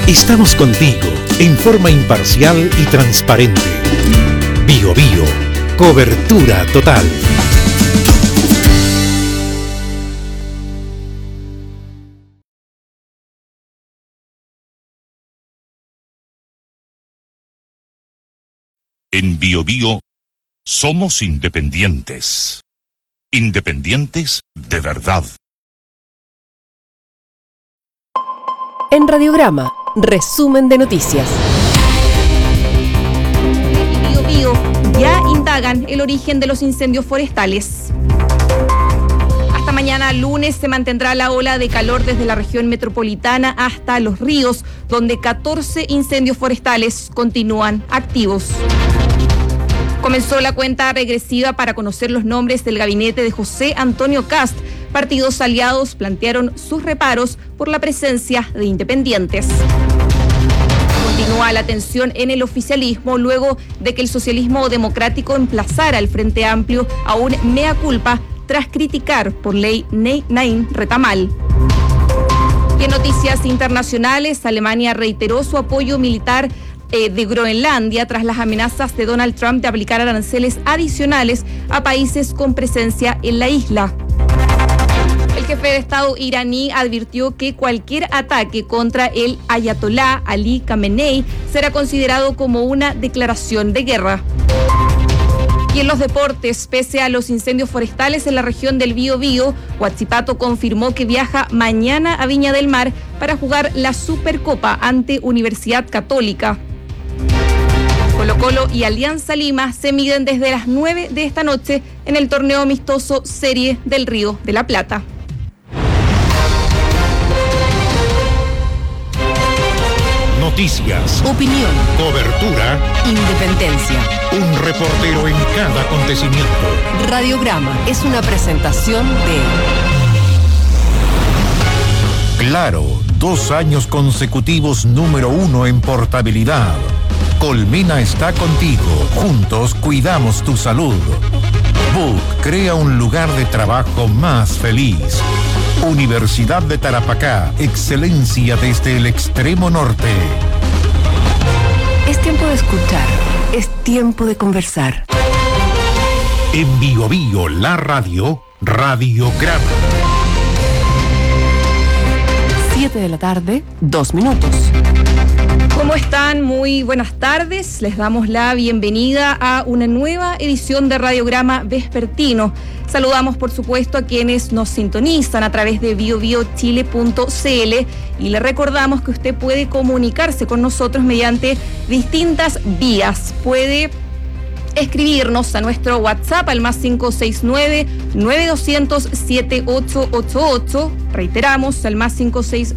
Estamos contigo en forma imparcial y transparente. BioBio, cobertura total. En BioBio somos independientes. Independientes de verdad. En Radiograma, resumen de noticias. BioBio ya indagan el origen de los incendios forestales. Hasta mañana lunes se mantendrá la ola de calor desde la región metropolitana hasta Los Ríos, donde 14 incendios forestales continúan activos. Comenzó la cuenta regresiva para conocer los nombres del gabinete de José Antonio Kast. Partidos aliados plantearon sus reparos por la presencia de independientes. Continúa la tensión en el oficialismo luego de que el socialismo democrático emplazara al Frente Amplio a un mea culpa tras criticar por ley Naim Retamal. Y en noticias internacionales, Alemania reiteró su apoyo militar de Groenlandia tras las amenazas de Donald Trump de aplicar aranceles adicionales a países con presencia en la isla. El jefe de Estado iraní advirtió que cualquier ataque contra el ayatolá Ali Khamenei será considerado como una declaración de guerra. Y en los deportes, pese a los incendios forestales en la región del Biobío, Huachipato confirmó que viaja mañana a Viña del Mar para jugar la Supercopa ante Universidad Católica. Colo-Colo y Alianza Lima se miden desde las 9 de esta noche en el torneo amistoso Serie del Río de la Plata. Noticias, Opinión, cobertura, independencia. un reportero en cada acontecimiento. Radiograma es una presentación de Claro, 2 años consecutivos número 1 en portabilidad. Colmena está contigo. Juntos cuidamos tu salud. Book crea un lugar de trabajo más feliz. Universidad de Tarapacá, excelencia desde el extremo norte. Es tiempo de escuchar, es tiempo de conversar. En BioBio, la radio, Radiograma. 7 de la tarde, 2 minutos. ¿Cómo están? Muy buenas tardes. Les damos la bienvenida a una nueva edición de Radiograma Vespertino. Saludamos, por supuesto, a quienes nos sintonizan a través de biobiochile.cl y le recordamos que usted puede comunicarse con nosotros mediante distintas vías. Puede escribirnos a nuestro WhatsApp al más 569-9200-7888. Reiteramos, al más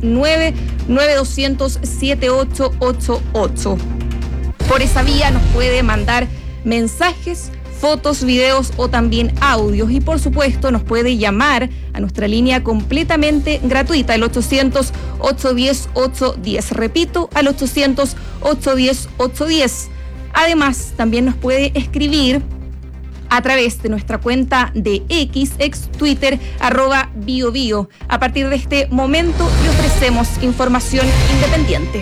569-9200-7888. Por esa vía nos puede mandar mensajes, fotos, videos o también audios. Y por supuesto nos puede llamar a nuestra línea completamente gratuita, el 800-810-810. Repito, al 800-810-810. Además, también nos puede escribir a través de nuestra cuenta de ex Twitter, @biobio. A partir de este momento le ofrecemos información independiente.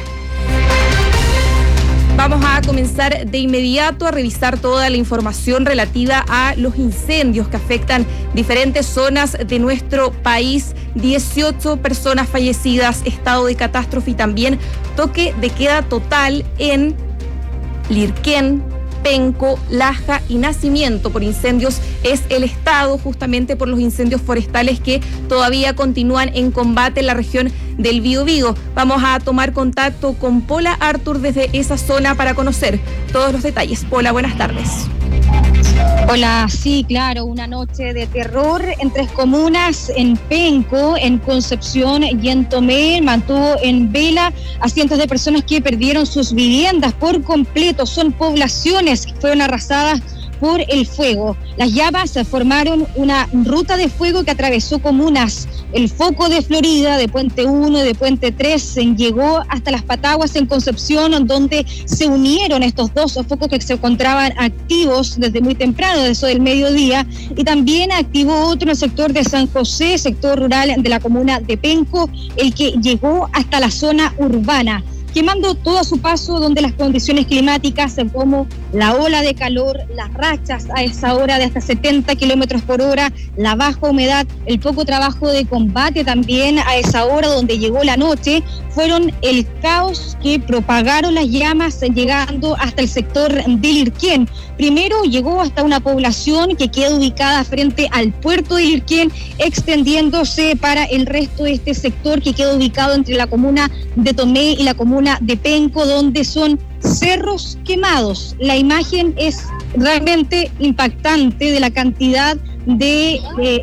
Vamos a comenzar de inmediato a revisar toda la información relativa a los incendios que afectan diferentes zonas de nuestro país. 18 personas fallecidas, estado de catástrofe y también toque de queda total en Lirquén, Penco, Laja y Nacimiento por incendios. Es el estado justamente por los incendios forestales que todavía continúan en combate en la región del Biobío. Vamos a tomar contacto con Pola Artur desde esa zona para conocer todos los detalles. Pola, buenas tardes. Hola, sí, claro, una noche de terror en 3 comunas, en Penco, en Concepción y en Tomé, mantuvo en vela a cientos de personas que perdieron sus viviendas por completo. Son poblaciones que fueron arrasadas por el fuego. Las llamas formaron una ruta de fuego que atravesó comunas. El foco de Florida, de Puente 1 y de Puente 3, llegó hasta Las Pataguas en Concepción, donde se unieron estos dos focos que se encontraban activos desde muy temprano, de eso del mediodía, y también activó otro en el sector de San José, sector rural de la comuna de Penco, el que llegó hasta la zona urbana. quemando todo a su paso, donde las condiciones climáticas como la ola de calor, las rachas a esa hora de hasta 70 kilómetros por hora, la baja humedad, el poco trabajo de combate también a esa hora donde llegó la noche, fueron el caos que propagaron las llamas llegando hasta el sector de Lirquén. Primero llegó hasta una población que queda ubicada frente al puerto de Lirquén, extendiéndose para el resto de este sector que queda ubicado entre la comuna de Tomé y la comuna de Penco, donde son cerros quemados. La imagen es realmente impactante de la cantidad de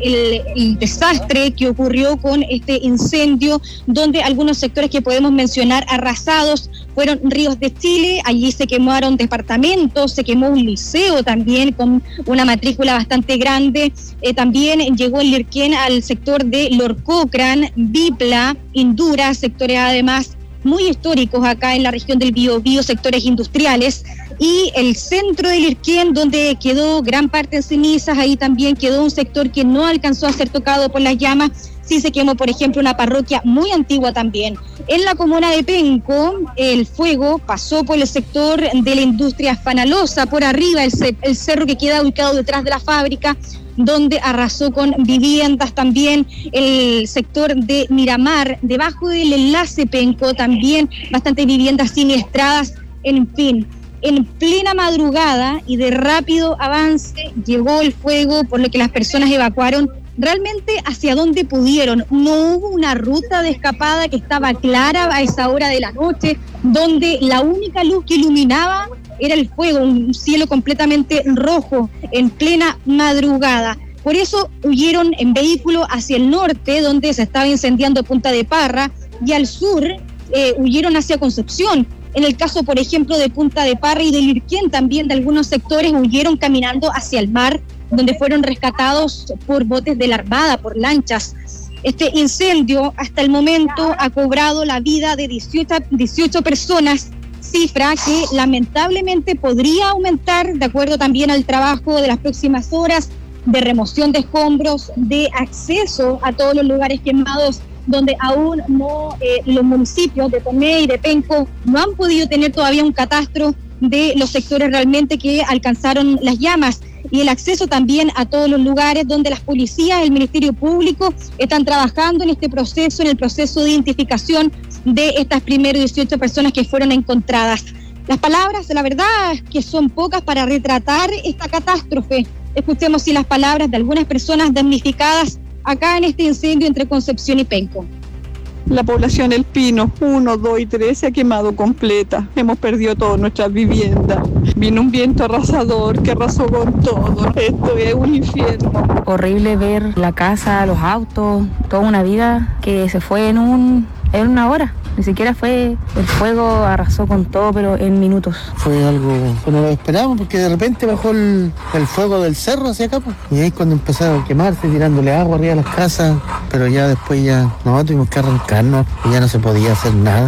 el desastre que ocurrió con este incendio, donde algunos sectores que podemos mencionar arrasados fueron Ríos de Chile. Allí se quemaron departamentos, se quemó un liceo también con una matrícula bastante grande. También llegó el Lirquén al sector de Lorcocran, Bipla, Indura, sectores además muy históricos acá en la región del Biobío, sectores industriales, y el centro de Lirquén, donde quedó gran parte en cenizas. Ahí también quedó un sector que no alcanzó a ser tocado por las llamas. Sí se quemó, por ejemplo, una parroquia muy antigua también. En la comuna de Penco, el fuego pasó por el sector de la industria Fanalosa, por arriba, el cerro que queda ubicado detrás de la fábrica, donde arrasó con viviendas. También el sector de Miramar, debajo del enlace Penco, también bastantes viviendas siniestradas. En fin, en plena madrugada y de rápido avance llegó el fuego, por lo que las personas evacuaron realmente hacia donde pudieron. No hubo una ruta de escapada que estaba clara a esa hora de la noche, donde la única luz que iluminaba era el fuego, un cielo completamente rojo en plena madrugada. Por eso huyeron en vehículo hacia el norte, donde se estaba incendiando Punta de Parra, y al sur huyeron hacia Concepción. En el caso, por ejemplo, de Punta de Parra y de Lirquén, también de algunos sectores huyeron caminando hacia el mar, donde fueron rescatados por botes de la Armada, por lanchas. Este incendio hasta el momento ha cobrado la vida de 18 personas, cifra que lamentablemente podría aumentar de acuerdo también al trabajo de las próximas horas de remoción de escombros, de acceso a todos los lugares quemados, donde aún no los municipios de Tomé y de Penco no han podido tener todavía un catastro de los sectores realmente que alcanzaron las llamas, y el acceso también a todos los lugares donde las policías, el Ministerio Público están trabajando en este proceso, en el proceso de identificación de estas primeras 18 personas que fueron encontradas. Las palabras, la verdad, que son pocas para retratar esta catástrofe. Escuchemos si las palabras de algunas personas damnificadas acá en este incendio entre Concepción y Penco. La población El Pino 1, 2 y 3 se ha quemado completa. Hemos perdido todas nuestras viviendas. Vino un viento arrasador que arrasó con todo. Esto es un infierno. Horrible ver la casa, los autos, toda una vida que se fue en una hora. Ni siquiera fue el fuego, arrasó con todo, pero en minutos. Fue algo que no lo esperábamos, porque de repente bajó el fuego del cerro hacia acá, pues. Y ahí cuando empezaron a quemarse, tirándole agua arriba a las casas, pero ya después tuvimos que arrancarnos, y ya no se podía hacer nada.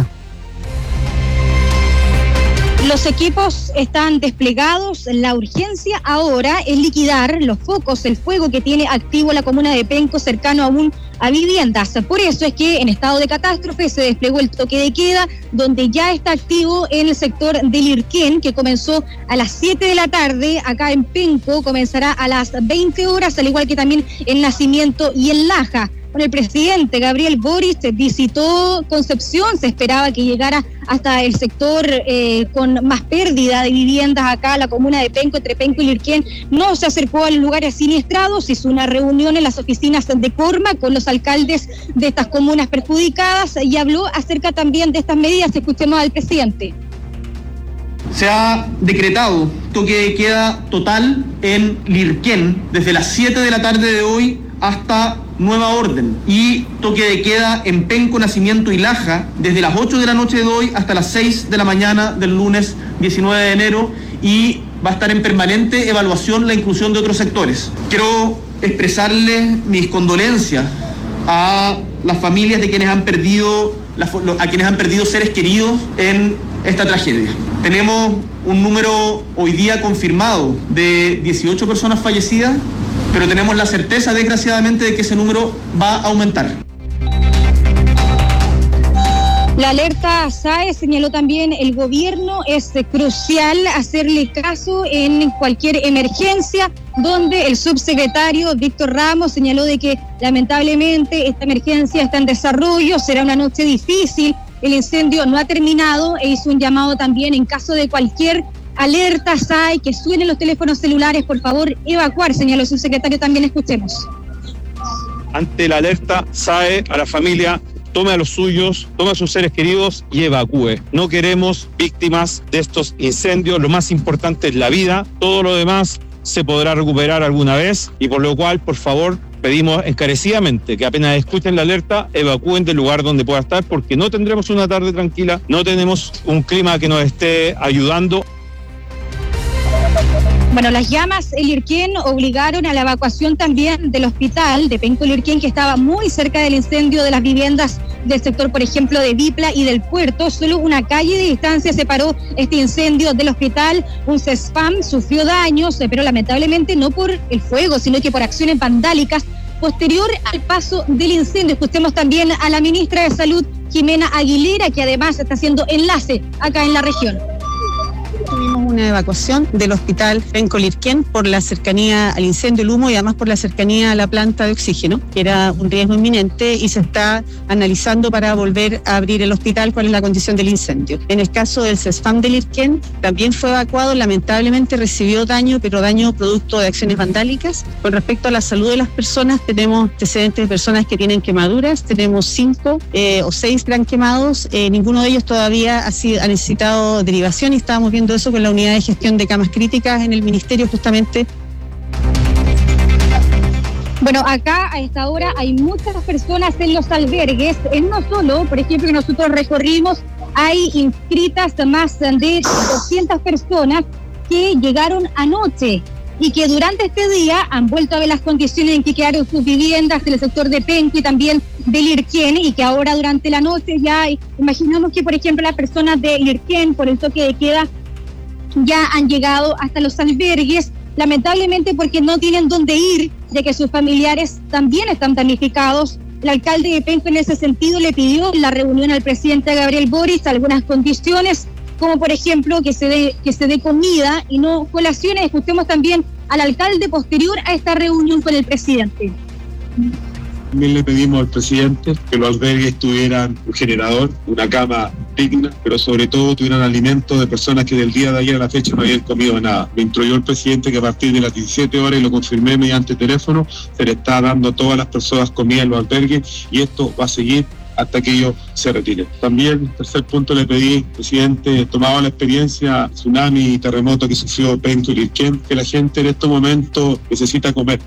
Los equipos están desplegados. La urgencia ahora es liquidar los focos, el fuego que tiene activo la comuna de Penco, cercano aún a viviendas. Por eso es que en estado de catástrofe se desplegó el toque de queda, donde ya está activo en el sector de Lirquén, que comenzó a las 7 de la tarde. Acá en Penco comenzará a las 20 horas, al igual que también en Nacimiento y en Laja. El presidente Gabriel Boric visitó Concepción, se esperaba que llegara hasta el sector con más pérdida de viviendas acá, la comuna de Penco, entre Penco y Lirquén. No se acercó a los lugares siniestrados, hizo una reunión en las oficinas de Corma con los alcaldes de estas comunas perjudicadas y habló acerca también de estas medidas. Escuchemos al presidente. Se ha decretado toque de queda total en Lirquén desde las 7 de la tarde de hoy hasta nueva orden, y toque de queda en Penco, Nacimiento y Laja desde las 8 de la noche de hoy hasta las 6 de la mañana del lunes 19 de enero, y va a estar en permanente evaluación la inclusión de otros sectores. Quiero expresarles mis condolencias a las familias de quienes han perdido seres queridos en esta tragedia. Tenemos un número hoy día confirmado de 18 personas fallecidas, pero tenemos la certeza, desgraciadamente, de que ese número va a aumentar. La alerta SAE señaló también el gobierno es crucial hacerle caso en cualquier emergencia, donde el subsecretario Víctor Ramos señaló de que lamentablemente esta emergencia está en desarrollo, será una noche difícil, el incendio no ha terminado e hizo un llamado también en caso de cualquier alerta SAE que suenen los teléfonos celulares, por favor evacuar, señaló el subsecretario, también escuchemos. Ante la alerta SAE a la familia, tome a los suyos, tome a sus seres queridos y evacúe. No queremos víctimas de estos incendios, lo más importante es la vida, todo lo demás se podrá recuperar alguna vez y por lo cual, por favor, pedimos encarecidamente que apenas escuchen la alerta, evacúen del lugar donde pueda estar porque no tendremos una tarde tranquila, no tenemos un clima que nos esté ayudando. Bueno, las llamas en Lirquén obligaron a la evacuación también del hospital de Penco Lirquén, que estaba muy cerca del incendio de las viviendas del sector, por ejemplo, de Vipla y del puerto. Solo una calle de distancia separó este incendio del hospital. Un CESFAM sufrió daños, pero lamentablemente no por el fuego, sino que por acciones vandálicas posterior al paso del incendio. Escuchemos también a la ministra de Salud, Jimena Aguilera, que además está haciendo enlace acá en la región. Tuvimos una evacuación del hospital Penco Lirquén por la cercanía al incendio, el humo y además por la cercanía a la planta de oxígeno, que era un riesgo inminente y se está analizando para volver a abrir el hospital cuál es la condición del incendio. En el caso del CESFAM de Lirquén también fue evacuado, lamentablemente recibió daño, pero daño producto de acciones vandálicas. Con respecto a la salud de las personas, tenemos antecedentes de personas que tienen quemaduras, tenemos 5 o 6 gran quemados, ninguno de ellos todavía ha necesitado derivación y estábamos viendo eso con la unidad de gestión de camas críticas en el ministerio justamente. Bueno, acá a esta hora hay muchas personas en los albergues, no solo, por ejemplo, que nosotros recorrimos, hay inscritas más de 200 personas que llegaron anoche y que durante este día han vuelto a ver las condiciones en que quedaron sus viviendas en el sector de Penco y también de Lirquén, y que ahora durante la noche ya imaginamos que, por ejemplo, las personas de Lirquén por el toque de queda ya han llegado hasta los albergues, lamentablemente porque no tienen dónde ir, ya que sus familiares también están damnificados. El alcalde de Penco en ese sentido le pidió en la reunión al presidente Gabriel Boric algunas condiciones, como por ejemplo que se dé comida y no colaciones. Escuchemos también al alcalde posterior a esta reunión con el presidente. También le pedimos al presidente que los albergues tuvieran un generador, una cama digna, pero sobre todo tuvieran alimentos de personas que del día de ayer a la fecha no habían comido nada. Me instruyó el presidente que a partir de las 17 horas, y lo confirmé mediante teléfono, se le está dando a todas las personas comida en los albergues y esto va a seguir hasta que ellos se retiren. También, tercer punto, le pedí, presidente, tomado la experiencia tsunami y terremoto que sufrió Penco y Lirquén, que la gente en estos momentos necesita comer.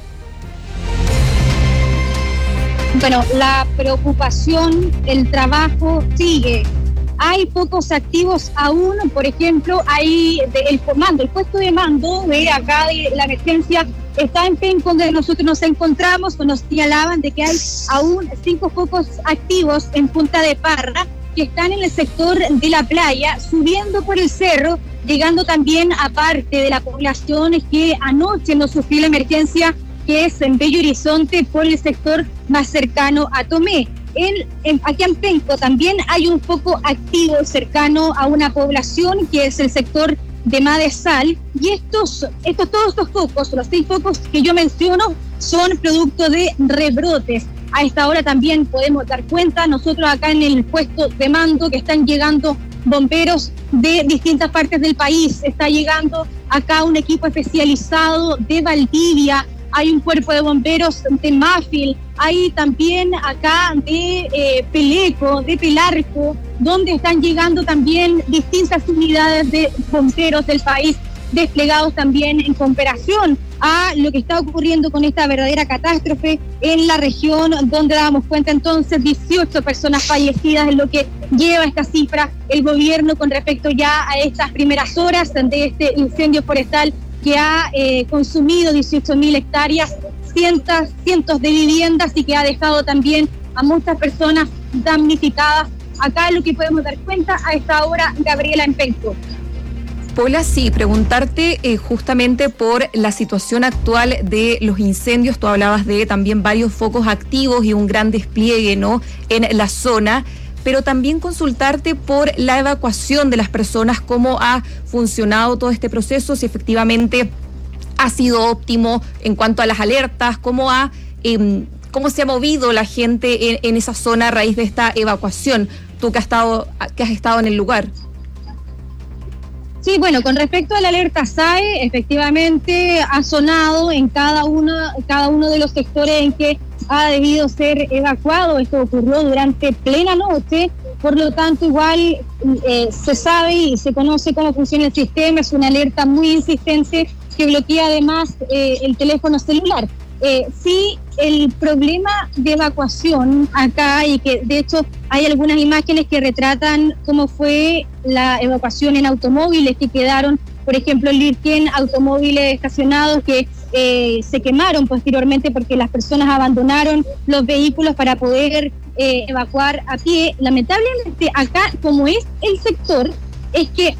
Bueno, la preocupación, el trabajo sigue. Hay pocos activos aún, por ejemplo, hay el comando, el puesto de mando de acá de la emergencia está en Penco, donde nosotros nos encontramos, nos señalaban de que hay aún 5 focos activos en Punta de Parra, que están en el sector de la playa, subiendo por el cerro, llegando también a parte de la población que anoche no sufrió la emergencia, que es en Bello Horizonte, por el sector más cercano a Tomé. Aquí en Penco también hay un foco activo cercano a una población que es el sector de Madesal, y todos estos focos, los 6 focos que yo menciono, son producto de rebrotes. A esta hora también podemos dar cuenta nosotros acá en el puesto de mando que están llegando bomberos de distintas partes del país. Está llegando acá un equipo especializado de Valdivia, hay un cuerpo de bomberos de Mafil, hay también acá de Peleco, de Pelarco, donde están llegando también distintas unidades de bomberos del país, desplegados también en comparación a lo que está ocurriendo con esta verdadera catástrofe en la región, donde damos cuenta entonces 18 personas fallecidas, en lo que lleva esta cifra el gobierno con respecto ya a estas primeras horas de este incendio forestal que ha consumido 18.000 hectáreas, cientos de viviendas, y que ha dejado también a muchas personas damnificadas. Acá lo que podemos dar cuenta a esta hora, Gabriela, en Penco. Paula, sí, preguntarte justamente por la situación actual de los incendios. Tú hablabas de también varios focos activos y un gran despliegue, ¿no?, en la zona. pero también consultarte por la evacuación de las personas, cómo ha funcionado todo este proceso, si efectivamente ha sido óptimo en cuanto a las alertas, cómo se ha movido la gente en esa zona a raíz de esta evacuación, tú que has estado en el lugar. Sí, bueno, con respecto a la alerta SAE, efectivamente ha sonado en cada uno de los sectores en que ha debido ser evacuado. Esto ocurrió durante plena noche, por lo tanto igual se sabe y se conoce cómo funciona el sistema. Es una alerta muy insistente que bloquea además el teléfono celular. Sí, el problema de evacuación acá, y que de hecho hay algunas imágenes que retratan cómo fue la evacuación en automóviles que quedaron, por ejemplo, en Lirquén, automóviles estacionados que se quemaron posteriormente porque las personas abandonaron los vehículos para poder evacuar a pie. Lamentablemente acá, como es el sector, es que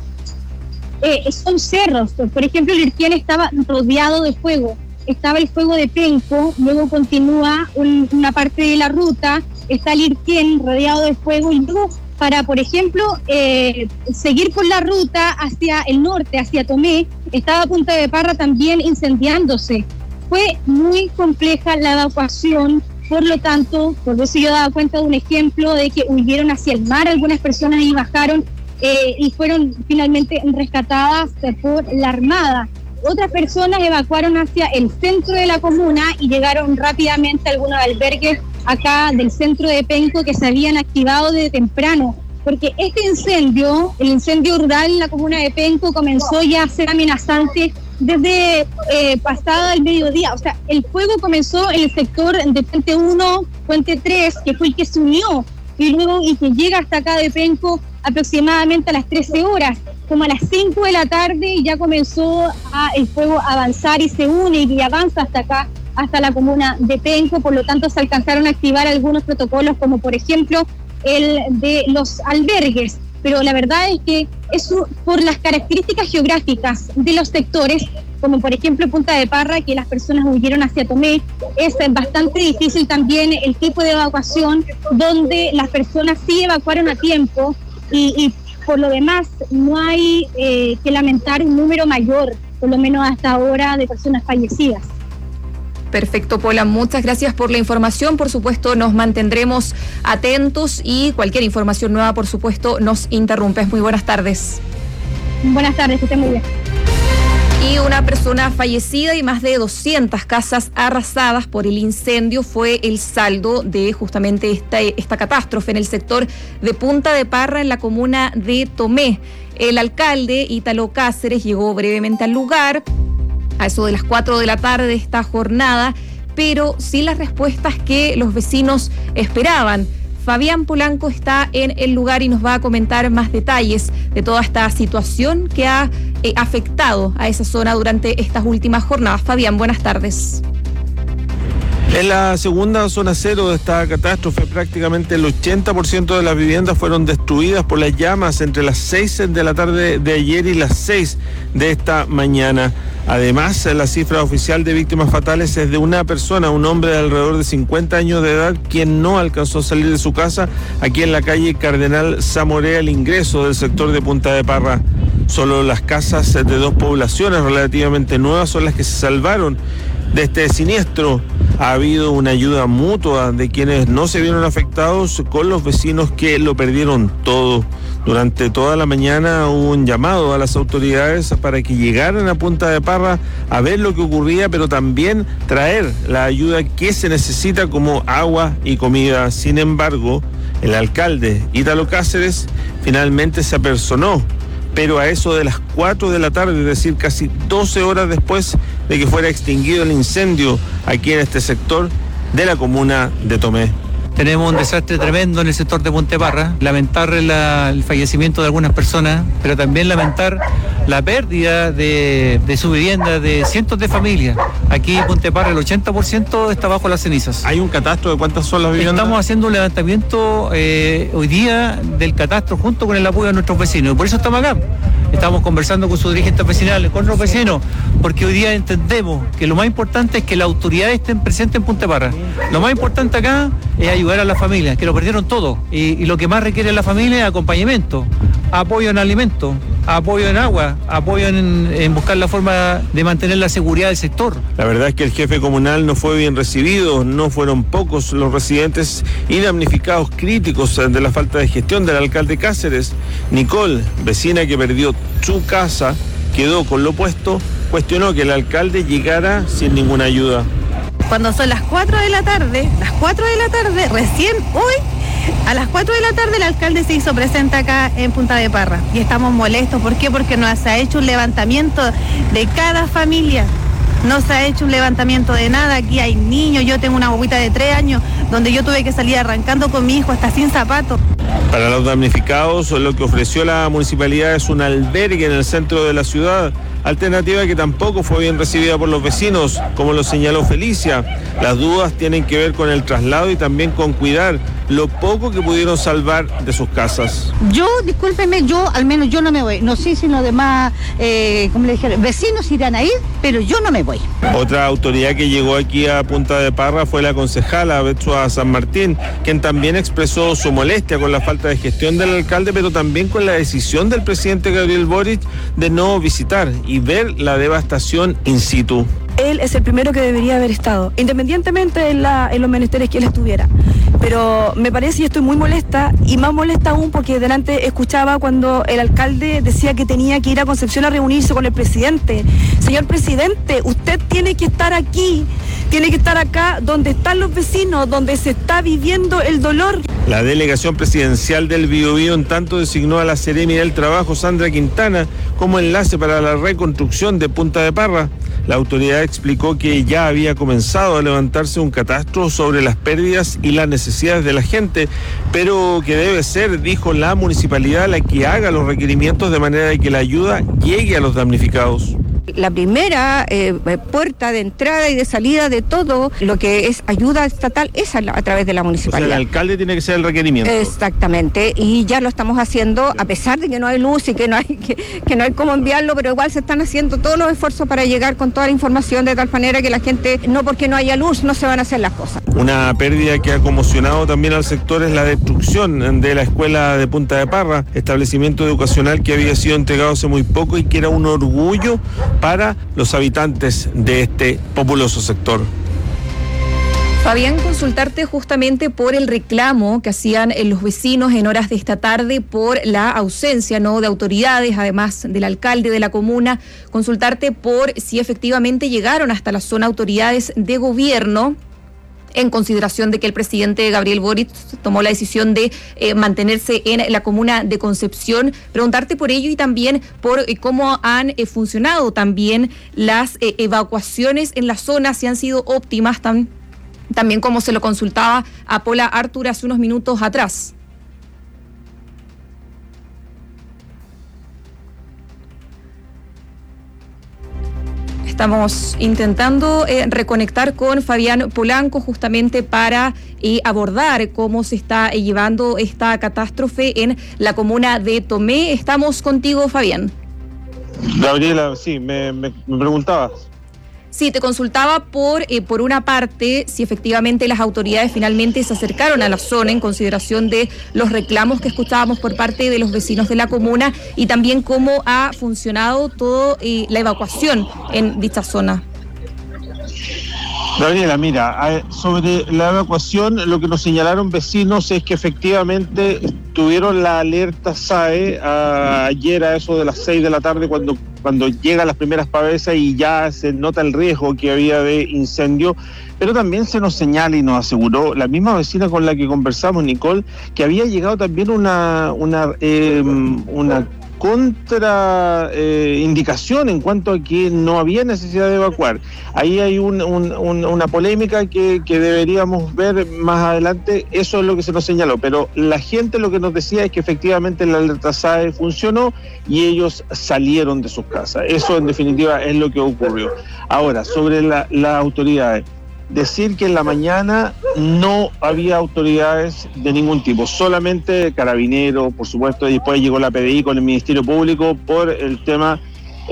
son cerros. Por ejemplo, Lirquén estaba rodeado de fuego. Estaba el fuego de Penco, luego continúa una parte de la ruta, está Lirquén rodeado de fuego, y luego para, por ejemplo, seguir por la ruta hacia el norte, hacia Tomé, estaba Punta de Parra también incendiándose. Fue muy compleja la evacuación, por lo tanto, por eso yo daba cuenta de un ejemplo de que huyeron hacia el mar algunas personas y bajaron y fueron finalmente rescatadas por la Armada. Otras personas evacuaron hacia el centro de la comuna y llegaron rápidamente a algunos albergues acá del centro de Penco que se habían activado desde temprano, porque este incendio, el incendio rural en la comuna de Penco, comenzó ya a ser amenazante desde pasado el mediodía. O sea, el fuego comenzó en el sector de Puente 1, Puente 3, que fue el que se unió, y que llega hasta acá de Penco aproximadamente a las 13 horas. Como a las 5 de la tarde ya comenzó el fuego a avanzar y se une y avanza hasta acá, hasta la comuna de Penco. Por lo tanto, se alcanzaron a activar algunos protocolos, como por ejemplo el de los albergues. Pero la verdad es que eso, por las características geográficas de los sectores, como por ejemplo Punta de Parra, que las personas huyeron hacia Tomé, es bastante difícil también el tipo de evacuación, donde las personas sí evacuaron a tiempo y por lo demás no hay que lamentar un número mayor, por lo menos hasta ahora, de personas fallecidas. Perfecto, Paula, muchas gracias por la información. Por supuesto, nos mantendremos atentos y cualquier información nueva, por supuesto, nos interrumpes. Muy buenas tardes. Buenas tardes, que estén muy bien. Y una persona fallecida y más de 200 casas arrasadas por el incendio fue el saldo de justamente esta catástrofe en el sector de Punta de Parra, en la comuna de Tomé. El alcalde, Ítalo Cáceres, llegó brevemente al lugar a eso de las 4 de la tarde de esta jornada, pero sin las respuestas que los vecinos esperaban. Fabián Polanco está en el lugar y nos va a comentar más detalles de toda esta situación que ha afectado a esa zona durante estas últimas jornadas. Fabián, buenas tardes. En la segunda zona cero de esta catástrofe, prácticamente el 80% de las viviendas fueron destruidas por las llamas entre las 6 de la tarde de ayer y las 6 de esta mañana. Además, la cifra oficial de víctimas fatales es de una persona, un hombre de alrededor de 50 años de edad, quien no alcanzó a salir de su casa aquí en la calle Cardenal Zamorea, al ingreso del sector de Punta de Parra. Solo las casas de dos poblaciones relativamente nuevas son las que se salvaron de este siniestro. Ha habido una ayuda mutua de quienes no se vieron afectados con los vecinos que lo perdieron todo. Durante toda la mañana hubo un llamado a las autoridades para que llegaran a Punta de Parra a ver lo que ocurría, pero también traer la ayuda que se necesita, como agua y comida. Sin embargo, el alcalde Ítalo Cáceres finalmente se apersonó, pero a eso de las 4 de la tarde, es decir, casi 12 horas después de que fuera extinguido el incendio aquí en este sector de la comuna de Tomé. Tenemos un desastre tremendo en el sector de Punta de Parra. Lamentar el fallecimiento de algunas personas, pero también lamentar la pérdida de su vivienda de cientos de familias. Aquí en Punta de Parra el 80% está bajo las cenizas. ¿Hay un catastro de cuántas son las viviendas? Estamos haciendo un levantamiento hoy día del catastro junto con el apoyo de nuestros vecinos. Y por eso estamos acá. Estamos conversando con sus dirigentes vecinales, con los vecinos, porque hoy día entendemos que lo más importante es que las autoridades estén presentes en Punta de Parra. Lo más importante acá es ayudar a las familias, que lo perdieron todo. Y lo que más requiere la familia es acompañamiento, apoyo en alimentos, apoyo en agua, apoyo en buscar la forma de mantener la seguridad del sector. La verdad es que el jefe comunal no fue bien recibido, no fueron pocos los residentes y damnificados críticos de la falta de gestión del alcalde Cáceres. Nicole, vecina que perdió su casa, quedó con lo puesto, cuestionó que el alcalde llegara sin ninguna ayuda. Cuando son las 4 de la tarde, recién hoy, a las 4 de la tarde el alcalde se hizo presente acá en Punta de Parra y estamos molestos. ¿Por qué? Porque no se ha hecho un levantamiento de cada familia, no se ha hecho un levantamiento de nada. Aquí hay niños, yo tengo una bobita de 3 años donde yo tuve que salir arrancando con mi hijo hasta sin zapatos. Para los damnificados, lo que ofreció la municipalidad es un albergue en el centro de la ciudad, alternativa que tampoco fue bien recibida por los vecinos, como lo señaló Felicia. Las dudas tienen que ver con el traslado y también con cuidar lo poco que pudieron salvar de sus casas. Yo, discúlpeme, al menos yo no me voy. No sé si los demás, como le dijeron, vecinos irán a ir, pero yo no me voy. Otra autoridad que llegó aquí a Punta de Parra fue la concejala Betsua San Martín, quien también expresó su molestia con la falta de gestión del alcalde, pero también con la decisión del presidente Gabriel Boric de no visitar y ver la devastación in situ. Él es el primero que debería haber estado, independientemente en los menesteres que él estuviera. Pero me parece, y estoy muy molesta, y más molesta aún porque delante escuchaba cuando el alcalde decía que tenía que ir a Concepción a reunirse con el presidente. Señor presidente, usted tiene que estar aquí, tiene que estar acá donde están los vecinos, donde se está viviendo el dolor. La delegación presidencial del Biobío en tanto designó a la Seremi del Trabajo, Sandra Quintana, como enlace para la reconstrucción de Punta de Parra. La autoridad explicó que ya había comenzado a levantarse un catastro sobre las pérdidas y las necesidades de la gente, pero que debe ser, dijo la municipalidad, la que haga los requerimientos de manera de que la ayuda llegue a los damnificados. La primera puerta de entrada y de salida de todo lo que es ayuda estatal es a través de la municipalidad. O sea, el alcalde tiene que ser el requerimiento. Exactamente, y ya lo estamos haciendo a pesar de que no hay luz y que no hay cómo enviarlo, pero igual se están haciendo todos los esfuerzos para llegar con toda la información de tal manera que la gente, no porque no haya luz, no se van a hacer las cosas. Una pérdida que ha conmocionado también al sector es la destrucción de la escuela de Punta de Parra, establecimiento educacional que había sido entregado hace muy poco y que era un orgullo para los habitantes de este populoso sector. Fabián, consultarte justamente por el reclamo que hacían los vecinos en horas de esta tarde por la ausencia, ¿no?, de autoridades, además del alcalde de la comuna, consultarte por si efectivamente llegaron hasta la zona autoridades de gobierno, en consideración de que el presidente Gabriel Boric tomó la decisión de mantenerse en la comuna de Concepción. Preguntarte por ello y también por cómo han funcionado también las evacuaciones en la zona, si han sido óptimas, también como se lo consultaba a Paula Artur hace unos minutos atrás. Estamos intentando reconectar con Fabián Polanco justamente para abordar cómo se está llevando esta catástrofe en la comuna de Tomé. Estamos contigo, Fabián. Gabriela, sí, me preguntabas. Sí, te consultaba por una parte si efectivamente las autoridades finalmente se acercaron a la zona en consideración de los reclamos que escuchábamos por parte de los vecinos de la comuna y también cómo ha funcionado toda la evacuación en dicha zona. Gabriela, mira, sobre la evacuación, lo que nos señalaron vecinos es que efectivamente tuvieron la alerta SAE ayer a eso de las 6 de la tarde cuando llegan las primeras pavesas y ya se nota el riesgo que había de incendio, pero también se nos señala y nos aseguró la misma vecina con la que conversamos, Nicole, que había llegado también una contraindicación en cuanto a que no había necesidad de evacuar. Ahí hay una polémica que deberíamos ver más adelante. Eso es lo que se nos señaló, pero la gente lo que nos decía es que efectivamente la alerta SAE funcionó y ellos salieron de sus casas. Eso en definitiva es lo que ocurrió. Ahora, sobre las autoridades, decir que en la mañana no había autoridades de ningún tipo, solamente Carabineros, por supuesto, y después llegó la PDI con el Ministerio Público por el tema,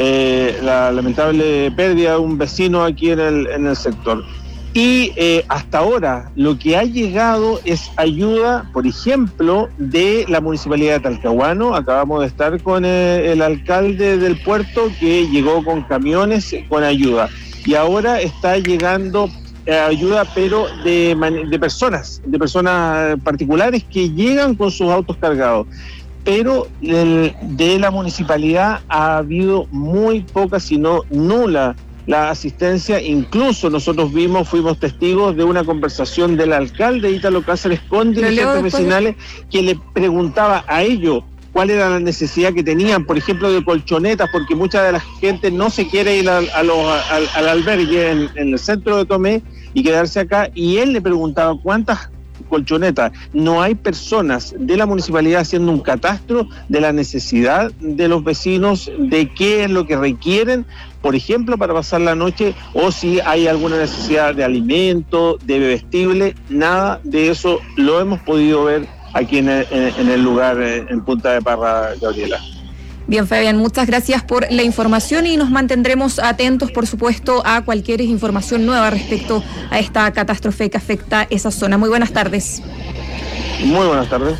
la lamentable pérdida de un vecino aquí en el sector. Y hasta ahora lo que ha llegado es ayuda, por ejemplo, de la Municipalidad de Talcahuano. Acabamos de estar con el alcalde del puerto, que llegó con camiones con ayuda. Y ahora está llegando ayuda, pero de personas particulares que llegan con sus autos cargados. Pero de la municipalidad ha habido muy poca, si no nula, la asistencia. Incluso nosotros fuimos testigos de una conversación del alcalde Ítalo Cáceres con dirigentes vecinales que le preguntaba a ellos cuál era la necesidad que tenían, por ejemplo, de colchonetas, porque mucha de la gente no se quiere ir al albergue en el centro de Tomé y quedarse acá, y él le preguntaba cuántas colchonetas. No hay personas de la municipalidad haciendo un catastro de la necesidad de los vecinos, de qué es lo que requieren, por ejemplo, para pasar la noche, o si hay alguna necesidad de alimento, de bebestible. Nada de eso lo hemos podido ver aquí en el lugar, en Punta de Parra, Gabriela. Bien, Fabián, muchas gracias por la información y nos mantendremos atentos, por supuesto, a cualquier información nueva respecto a esta catástrofe que afecta esa zona. Muy buenas tardes. Muy buenas tardes.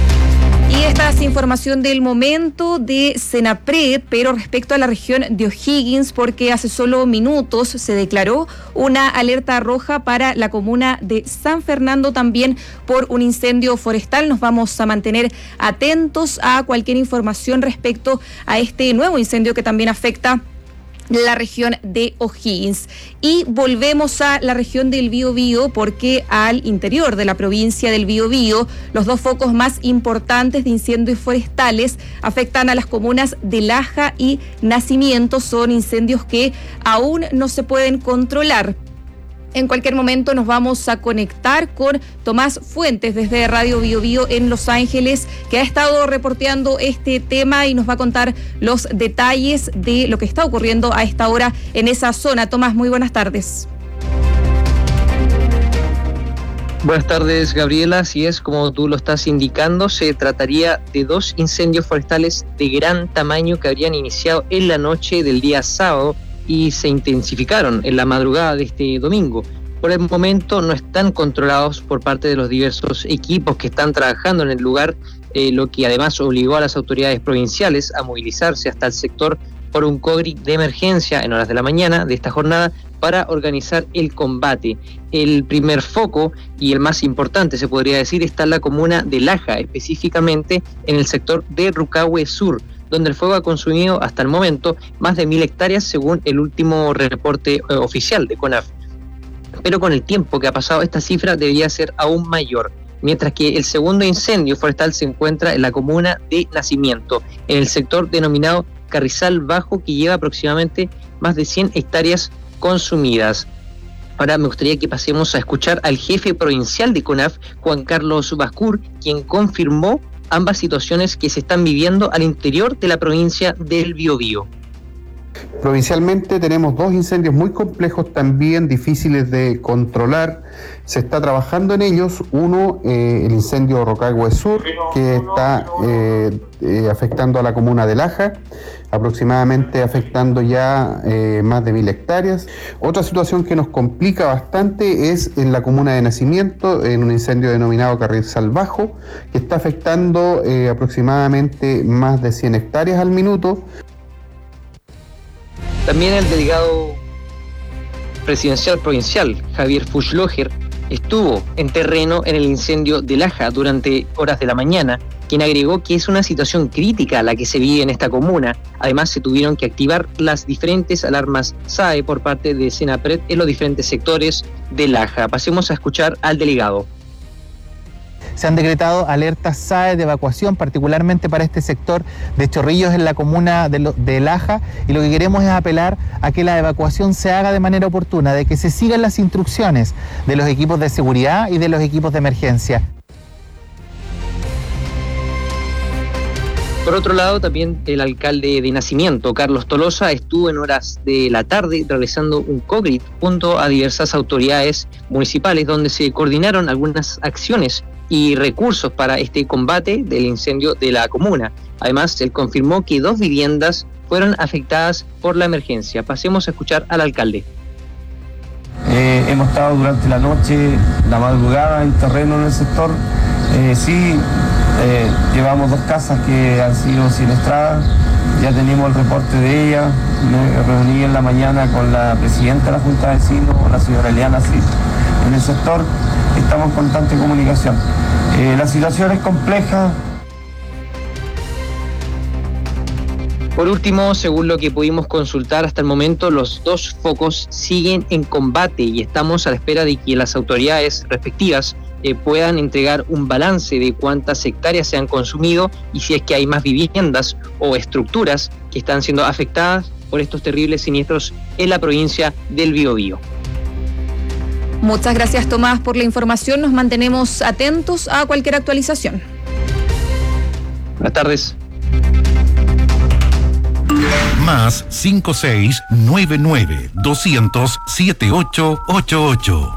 Y esta es información del momento de Senapred, pero respecto a la región de O'Higgins, porque hace solo minutos se declaró una alerta roja para la comuna de San Fernando también por un incendio forestal. Nos vamos a mantener atentos a cualquier información respecto a este nuevo incendio que también afecta la región de O'Higgins. Y volvemos a la región del Biobío, porque al interior de la provincia del Biobío, los dos focos más importantes de incendios forestales afectan a las comunas de Laja y Nacimiento. Son incendios que aún no se pueden controlar. En cualquier momento nos vamos a conectar con Tomás Fuentes desde Radio Biobío en Los Ángeles, que ha estado reporteando este tema y nos va a contar los detalles de lo que está ocurriendo a esta hora en esa zona. Tomás, muy buenas tardes. Buenas tardes, Gabriela. Así es, como tú lo estás indicando, se trataría de dos incendios forestales de gran tamaño que habrían iniciado en la noche del día sábado y se intensificaron en la madrugada de este domingo. Por el momento no están controlados por parte de los diversos equipos que están trabajando en el lugar, lo que además obligó a las autoridades provinciales a movilizarse hasta el sector por un COGRI de emergencia en horas de la mañana de esta jornada para organizar el combate. El primer foco y el más importante, se podría decir, está en la comuna de Laja, específicamente en el sector de Rucahue Sur, donde el fuego ha consumido hasta el momento más de 1.000 hectáreas según el último reporte oficial de CONAF. Pero con el tiempo que ha pasado, esta cifra debería ser aún mayor, mientras que el segundo incendio forestal se encuentra en la comuna de Nacimiento, en el sector denominado Carrizal Bajo, que lleva aproximadamente más de 100 hectáreas consumidas. Ahora me gustaría que pasemos a escuchar al jefe provincial de CONAF, Juan Carlos Bascur, quien confirmó ambas situaciones que se están viviendo al interior de la provincia del Biobío. Provincialmente tenemos dos incendios muy complejos, también difíciles de controlar. Se está trabajando en ellos. Uno, el incendio Rucahue Sur, que está afectando a la comuna de Laja, aproximadamente afectando ya más de 1.000 hectáreas. Otra situación que nos complica bastante es en la comuna de Nacimiento, en un incendio denominado Carrizal Bajo, que está afectando aproximadamente más de 100 hectáreas al minuto. También el delegado presidencial provincial, Javier Fuchloger, estuvo en terreno en el incendio de Laja durante horas de la mañana, quien agregó que es una situación crítica la que se vive en esta comuna. Además, se tuvieron que activar las diferentes alarmas SAE por parte de Senapred en los diferentes sectores de Laja. Pasemos a escuchar al delegado. se han decretado alertas SAE de evacuación, particularmente para este sector de Chorrillos en la comuna de Laja, y lo que queremos es apelar a que la evacuación se haga de manera oportuna, de que se sigan las instrucciones de los equipos de seguridad y de los equipos de emergencia. Por otro lado, también el alcalde de Nacimiento, Carlos Tolosa, estuvo en horas de la tarde realizando un COGRIT junto a diversas autoridades municipales donde se coordinaron algunas acciones y recursos para este combate del incendio de la comuna. Además, él confirmó que 2 viviendas fueron afectadas por la emergencia. Pasemos a escuchar al alcalde. Hemos estado durante la noche, la madrugada en terreno en el sector. Llevamos 2 casas que han sido siniestradas, ya tenemos el reporte de ellas. Me reuní en la mañana con la presidenta de la Junta de Vecinos, la señora Eliana Cid, en el sector. Estamos en constante comunicación. La situación es compleja. Por último, según lo que pudimos consultar hasta el momento, los 2 focos siguen en combate y estamos a la espera de que las autoridades respectivas puedan entregar un balance de cuántas hectáreas se han consumido y si es que hay más viviendas o estructuras que están siendo afectadas por estos terribles siniestros en la provincia del Biobío. Muchas gracias, Tomás, por la información. Nos mantenemos atentos a cualquier actualización. Buenas tardes. Más 5699-200-7888.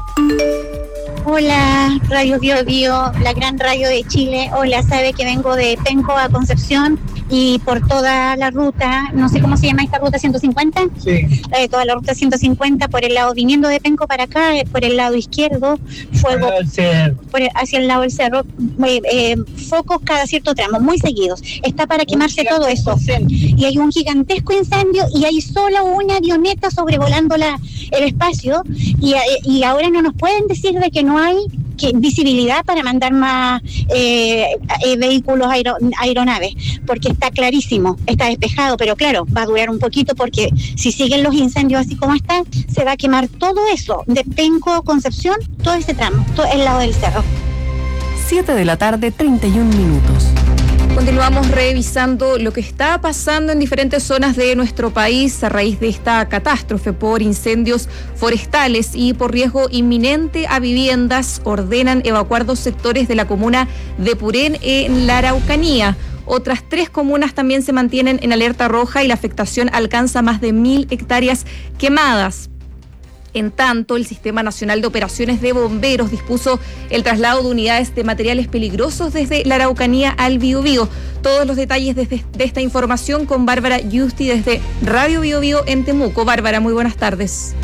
Hola, Radio Biobío, la gran radio de Chile. Hola, sabe que vengo de Penco a Concepción y por toda la ruta, no sé cómo se llama esta ruta, 150. Sí. Toda la ruta 150 por el lado, viniendo de Penco para acá, por el lado izquierdo, fuego hacia el lado del cerro, focos cada cierto tramo, muy seguidos. Está para quemarse todo eso. Y hay un gigantesco incendio y hay solo una avioneta sobrevolando el espacio y ahora no nos pueden decir de que no hay visibilidad para mandar más vehículos, aeronaves, porque está clarísimo, está despejado, pero claro, va a durar un poquito porque si siguen los incendios así como están, se va a quemar todo eso, de Penco, Concepción, todo ese tramo, todo el lado del cerro. 7 de la tarde, 31 minutos. Continuamos revisando lo que está pasando en diferentes zonas de nuestro país a raíz de esta catástrofe por incendios forestales y por riesgo inminente a viviendas. Ordenan evacuar 2 sectores de la comuna de Purén en la Araucanía. Otras 3 comunas también se mantienen en alerta roja y la afectación alcanza más de 1.000 hectáreas quemadas. En tanto, el Sistema Nacional de Operaciones de Bomberos dispuso el traslado de unidades de materiales peligrosos desde la Araucanía al Biobío. Todos los detalles de esta información con Bárbara Yusti desde Radio Biobío en Temuco. Bárbara, muy buenas tardes.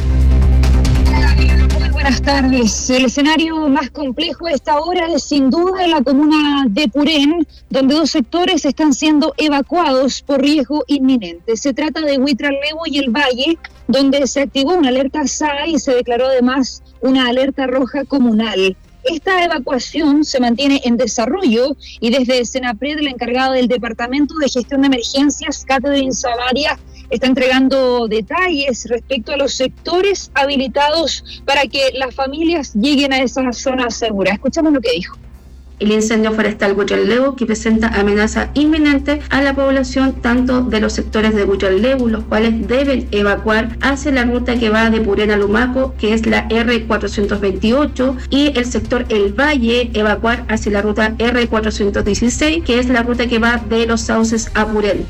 Muy buenas tardes. El escenario más complejo a esta hora es sin duda en la comuna de Purén, donde 2 sectores están siendo evacuados por riesgo inminente. Se trata de Huitralevo y El Valle, donde se activó una alerta SAE y se declaró además una alerta roja comunal. Esta evacuación se mantiene en desarrollo y desde Senapred, el encargado del Departamento de Gestión de Emergencias, Catherine Savaria, está entregando detalles respecto a los sectores habilitados para que las familias lleguen a esa zona segura. Escuchamos lo que dijo. El incendio forestal Huitralevo, que presenta amenaza inminente a la población tanto de los sectores de Huitralevo, los cuales deben evacuar hacia la ruta que va de Purén a Lumaco, que es la R428, y el sector El Valle evacuar hacia la ruta R416, que es la ruta que va de Los Sauces a Purén.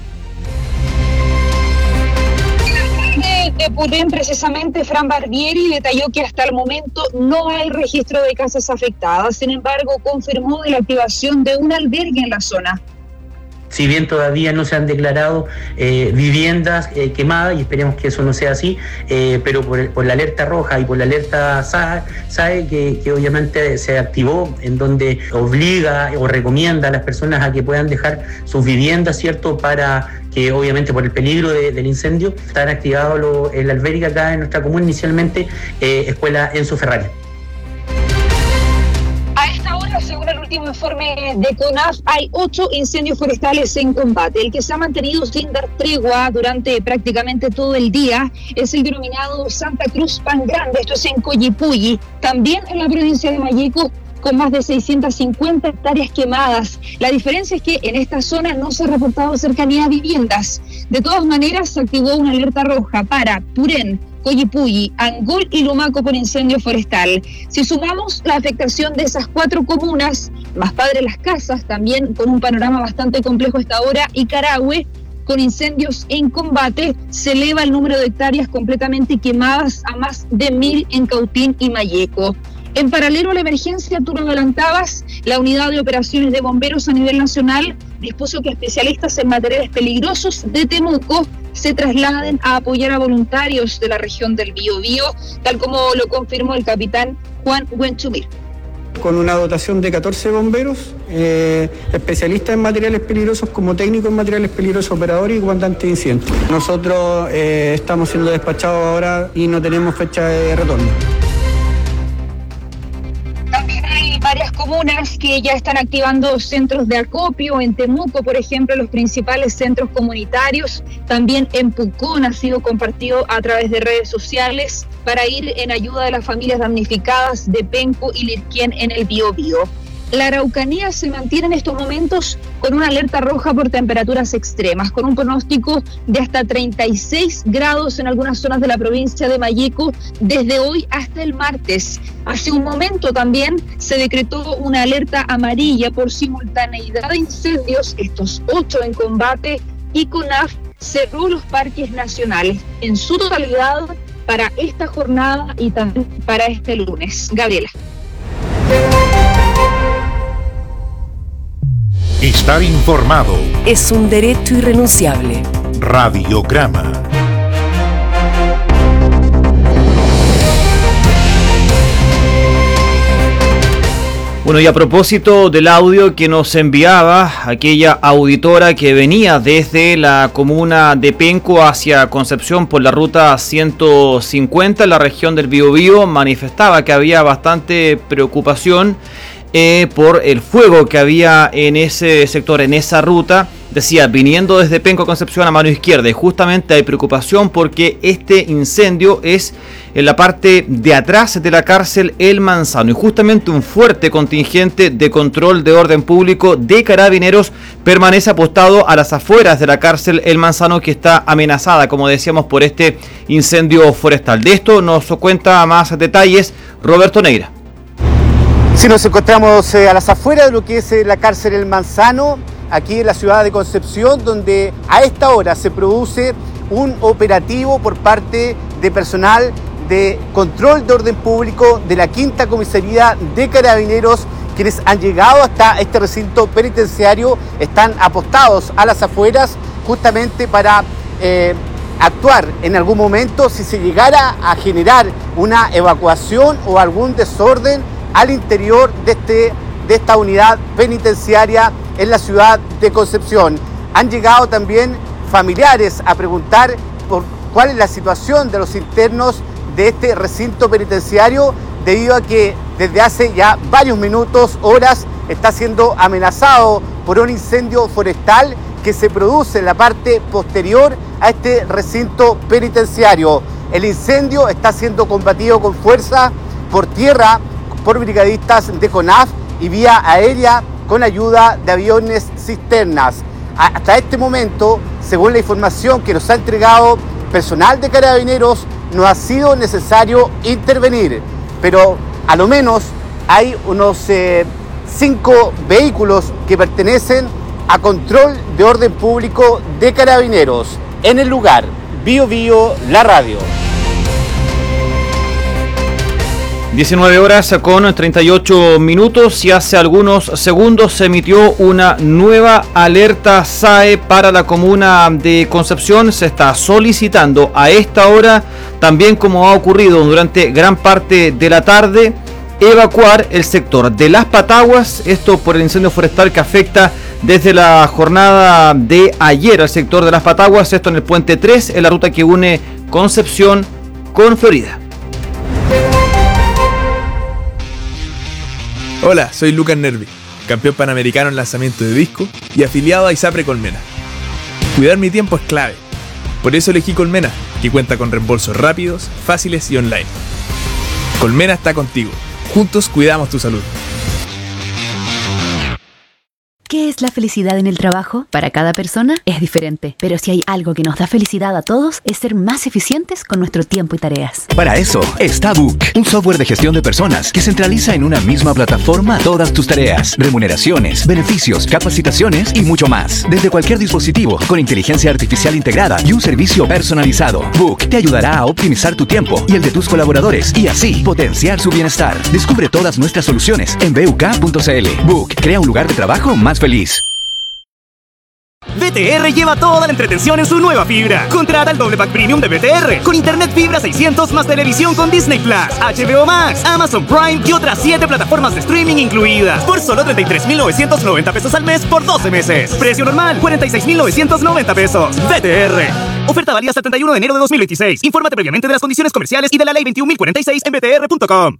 De Purén, precisamente, Fran Barbieri detalló que hasta el momento no hay registro de casas afectadas. Sin embargo, confirmó de la activación de un albergue en la zona. Si bien todavía no se han declarado viviendas quemadas, y esperemos que eso no sea así, pero por la alerta roja y por la alerta SAE que obviamente se activó, en donde obliga o recomienda a las personas a que puedan dejar sus viviendas, ¿cierto?, para que obviamente por el peligro del incendio, están activados el albergue acá en nuestra comuna, inicialmente Escuela Enzo Ferrari. A esta hora, según el último informe de CONAF, hay 8 incendios forestales en combate. El que se ha mantenido sin dar tregua durante prácticamente todo el día es el denominado Santa Cruz Pan Grande, esto es en Coyipulli. También en la provincia de Malleco con más de 650 hectáreas quemadas. La diferencia es que en esta zona no se ha reportado cercanía a viviendas. De todas maneras, se activó una alerta roja para Purén, Coyipulli, Angol y Lumaco por incendio forestal. Si sumamos la afectación de esas 4 comunas, más Padre Las Casas, también con un panorama bastante complejo hasta ahora, y Carahue, con incendios en combate, se eleva el número de hectáreas completamente quemadas a más de 1000 en Cautín y Malleco. En paralelo a la emergencia, tú lo adelantabas, la unidad de operaciones de bomberos a nivel nacional dispuso que especialistas en materiales peligrosos de Temuco se trasladen a apoyar a voluntarios de la región del Biobío, tal como lo confirmó el capitán Juan Huenchumir. Con una dotación de 14 bomberos, especialistas en materiales peligrosos como técnicos en materiales peligrosos, operadores y comandantes de incidentes. Nosotros estamos siendo despachados ahora y no tenemos fecha de retorno. También hay varias comunas que ya están activando centros de acopio. En Temuco, por ejemplo, los principales centros comunitarios. También en Pucón ha sido compartido a través de redes sociales para ir en ayuda de las familias damnificadas de Penco y Lirquén en el Biobío. La Araucanía se mantiene en estos momentos con una alerta roja por temperaturas extremas, con un pronóstico de hasta 36 grados en algunas zonas de la provincia de Malleco desde hoy hasta el martes. Hace un momento también se decretó una alerta amarilla por simultaneidad de incendios, estos 8 en combate, y CONAF cerró los parques nacionales en su totalidad para esta jornada y también para este lunes. Gabriela. Estar informado es un derecho irrenunciable. Radiograma. Bueno, y a propósito del audio que nos enviaba aquella auditora que venía desde la comuna de Penco hacia Concepción por la ruta 150 en la región del Biobío, manifestaba que había bastante preocupación por el fuego que había en ese sector, en esa ruta. Decía, viniendo desde Penco a Concepción a mano izquierda, y justamente hay preocupación porque este incendio es en la parte de atrás de la cárcel El Manzano, y justamente un fuerte contingente de control de orden público de Carabineros permanece apostado a las afueras de la cárcel El Manzano, que está amenazada, como decíamos, por este incendio forestal. De esto nos cuenta más detalles Roberto Neira. Si nos encontramos a las afueras de lo que es la cárcel El Manzano, aquí en la ciudad de Concepción, donde a esta hora se produce un operativo por parte de personal de control de orden público de la 5ª Comisaría de Carabineros, quienes han llegado hasta este recinto penitenciario, están apostados a las afueras justamente para actuar en algún momento si se llegara a generar una evacuación o algún desorden al interior de esta unidad penitenciaria en la ciudad de Concepción. Han llegado también familiares a preguntar por cuál es la situación de los internos de este recinto penitenciario, debido a que desde hace ya varios minutos, horas, está siendo amenazado por un incendio forestal que se produce en la parte posterior a este recinto penitenciario. El incendio está siendo combatido con fuerza por tierra por brigadistas de CONAF y vía aérea con ayuda de aviones cisternas. Hasta este momento, según la información que nos ha entregado personal de Carabineros, no ha sido necesario intervenir, pero a lo menos hay unos 5 vehículos que pertenecen a control de orden público de Carabineros en el lugar. Biobío, la radio. 19 horas con 38 minutos y hace algunos segundos se emitió una nueva alerta SAE para la comuna de Concepción. Se está solicitando a esta hora, también como ha ocurrido durante gran parte de la tarde, evacuar el sector de Las Pataguas, esto por el incendio forestal que afecta desde la jornada de ayer al sector de Las Pataguas, esto en el puente 3, en la ruta que une Concepción con Florida. Hola, soy Lucas Nervi, campeón panamericano en lanzamiento de disco y afiliado a ISAPRE Colmena. Cuidar mi tiempo es clave, por eso elegí Colmena, que cuenta con reembolsos rápidos, fáciles y online. Colmena está contigo, juntos cuidamos tu salud. es la felicidad en el trabajo? Para cada persona es diferente, pero si hay algo que nos da felicidad a todos es ser más eficientes con nuestro tiempo y tareas. Para eso está Book, un software de gestión de personas que centraliza en una misma plataforma todas tus tareas, remuneraciones, beneficios, capacitaciones y mucho más. Desde cualquier dispositivo, con inteligencia artificial integrada y un servicio personalizado. Book te ayudará a optimizar tu tiempo y el de tus colaboradores y así potenciar su bienestar. Descubre todas nuestras soluciones en buk.cl. Book crea un lugar de trabajo más feliz. BTR lleva toda la entretención en su nueva fibra. Contrata el doble pack premium de BTR con internet fibra 600 más televisión con Disney Plus, HBO Max, Amazon Prime y otras 7 plataformas de streaming incluidas por solo 33,990 pesos al mes por 12 meses. Precio normal 46,990 pesos. BTR. Oferta válida hasta el 31 de enero de 2026. Infórmate previamente de las condiciones comerciales y de la ley 21.046 en btr.com.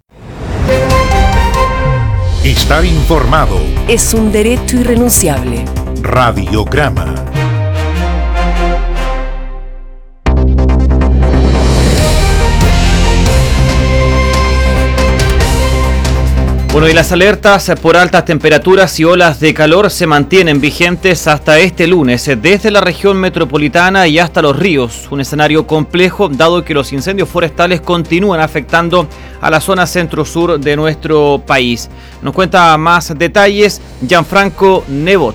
Estar informado es un derecho irrenunciable. Radiograma. Bueno, y las alertas por altas temperaturas y olas de calor se mantienen vigentes hasta este lunes, desde la región metropolitana y hasta los ríos. Un escenario complejo, dado que los incendios forestales continúan afectando a la zona centro-sur de nuestro país. Nos cuenta más detalles Gianfranco Nebot.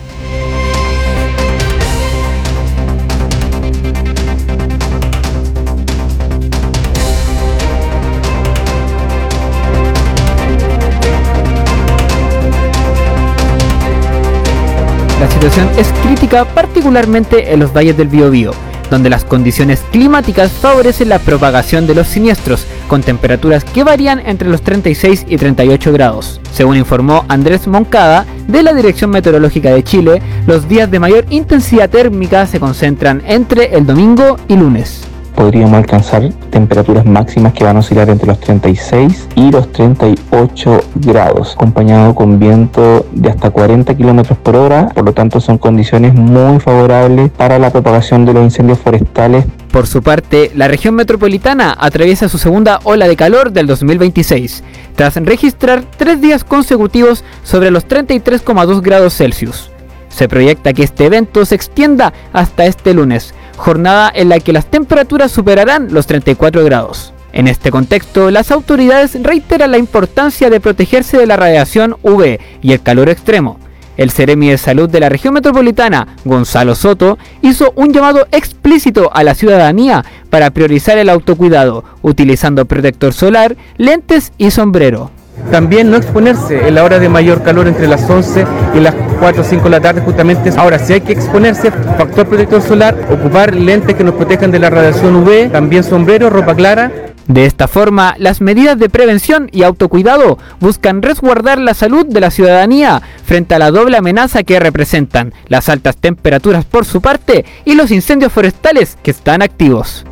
La situación es crítica particularmente en los valles del Biobío, donde las condiciones climáticas favorecen la propagación de los siniestros, con temperaturas que varían entre los 36 y 38 grados. Según informó Andrés Moncada, de la Dirección Meteorológica de Chile, los días de mayor intensidad térmica se concentran entre el domingo y lunes. Podríamos alcanzar temperaturas máximas que van a oscilar entre los 36 y los 38 grados, acompañado con viento de hasta 40 kilómetros por hora. Por lo tanto, son condiciones muy favorables para la propagación de los incendios forestales. Por su parte, la región metropolitana atraviesa su segunda ola de calor del 2026, tras registrar 3 días consecutivos sobre los 33,2 grados Celsius. Se proyecta que este evento se extienda hasta este lunes, jornada en la que las temperaturas superarán los 34 grados. En este contexto, las autoridades reiteran la importancia de protegerse de la radiación UV y el calor extremo. El Seremi de Salud de la región metropolitana, Gonzalo Soto, hizo un llamado explícito a la ciudadanía para priorizar el autocuidado, utilizando protector solar, lentes y sombrero. También no exponerse en la hora de mayor calor entre las 11 y las 4 o 5 de la tarde justamente. Ahora, si hay que exponerse, factor protector solar, ocupar lentes que nos protejan de la radiación UV, también sombrero, ropa clara. De esta forma, las medidas de prevención y autocuidado buscan resguardar la salud de la ciudadanía frente a la doble amenaza que representan las altas temperaturas por su parte y los incendios forestales que están activos.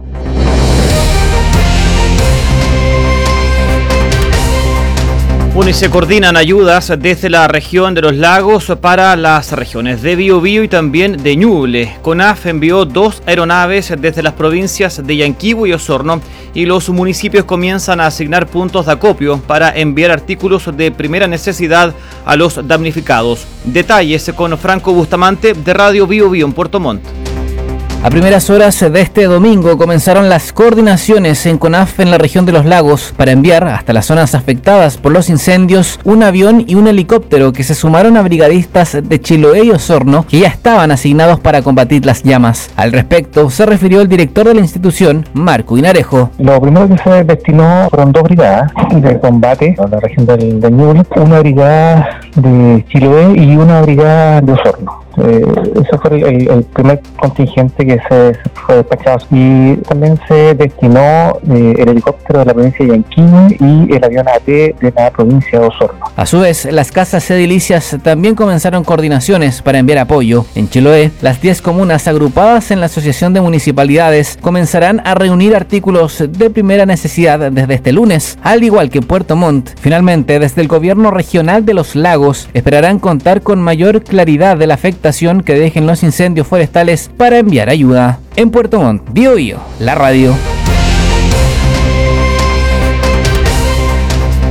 Bueno, y se coordinan ayudas desde la región de los lagos para las regiones de Biobío y también de Ñuble. CONAF envió 2 aeronaves desde las provincias de Yanquihue y Osorno y los municipios comienzan a asignar puntos de acopio para enviar artículos de primera necesidad a los damnificados. Detalles con Franco Bustamante de Radio Biobío en Puerto Montt. A primeras horas de este domingo comenzaron las coordinaciones en CONAF en la región de los lagos para enviar hasta las zonas afectadas por los incendios un avión y un helicóptero que se sumaron a brigadistas de Chiloé y Osorno que ya estaban asignados para combatir las llamas. Al respecto se refirió el director de la institución, Marco Inarejo. Lo primero que se destinó fueron 2 brigadas de combate en la región de Ñuble, una brigada de Chiloé y una brigada de Osorno. Ese fue el primer contingente que se fue despachado, y también se destinó el helicóptero de la provincia de Yanquihue y el avión AT de la provincia de Osorno. A su vez, las casas edilicias también comenzaron coordinaciones para enviar apoyo. En Chiloé, las 10 comunas agrupadas en la Asociación de Municipalidades comenzarán a reunir artículos de primera necesidad desde este lunes, al igual que Puerto Montt. Finalmente, desde el gobierno regional de los lagos, esperarán contar con mayor claridad de la afectación que dejen los incendios forestales para enviar ayuda. En Puerto Montt, Biobío, la radio. Y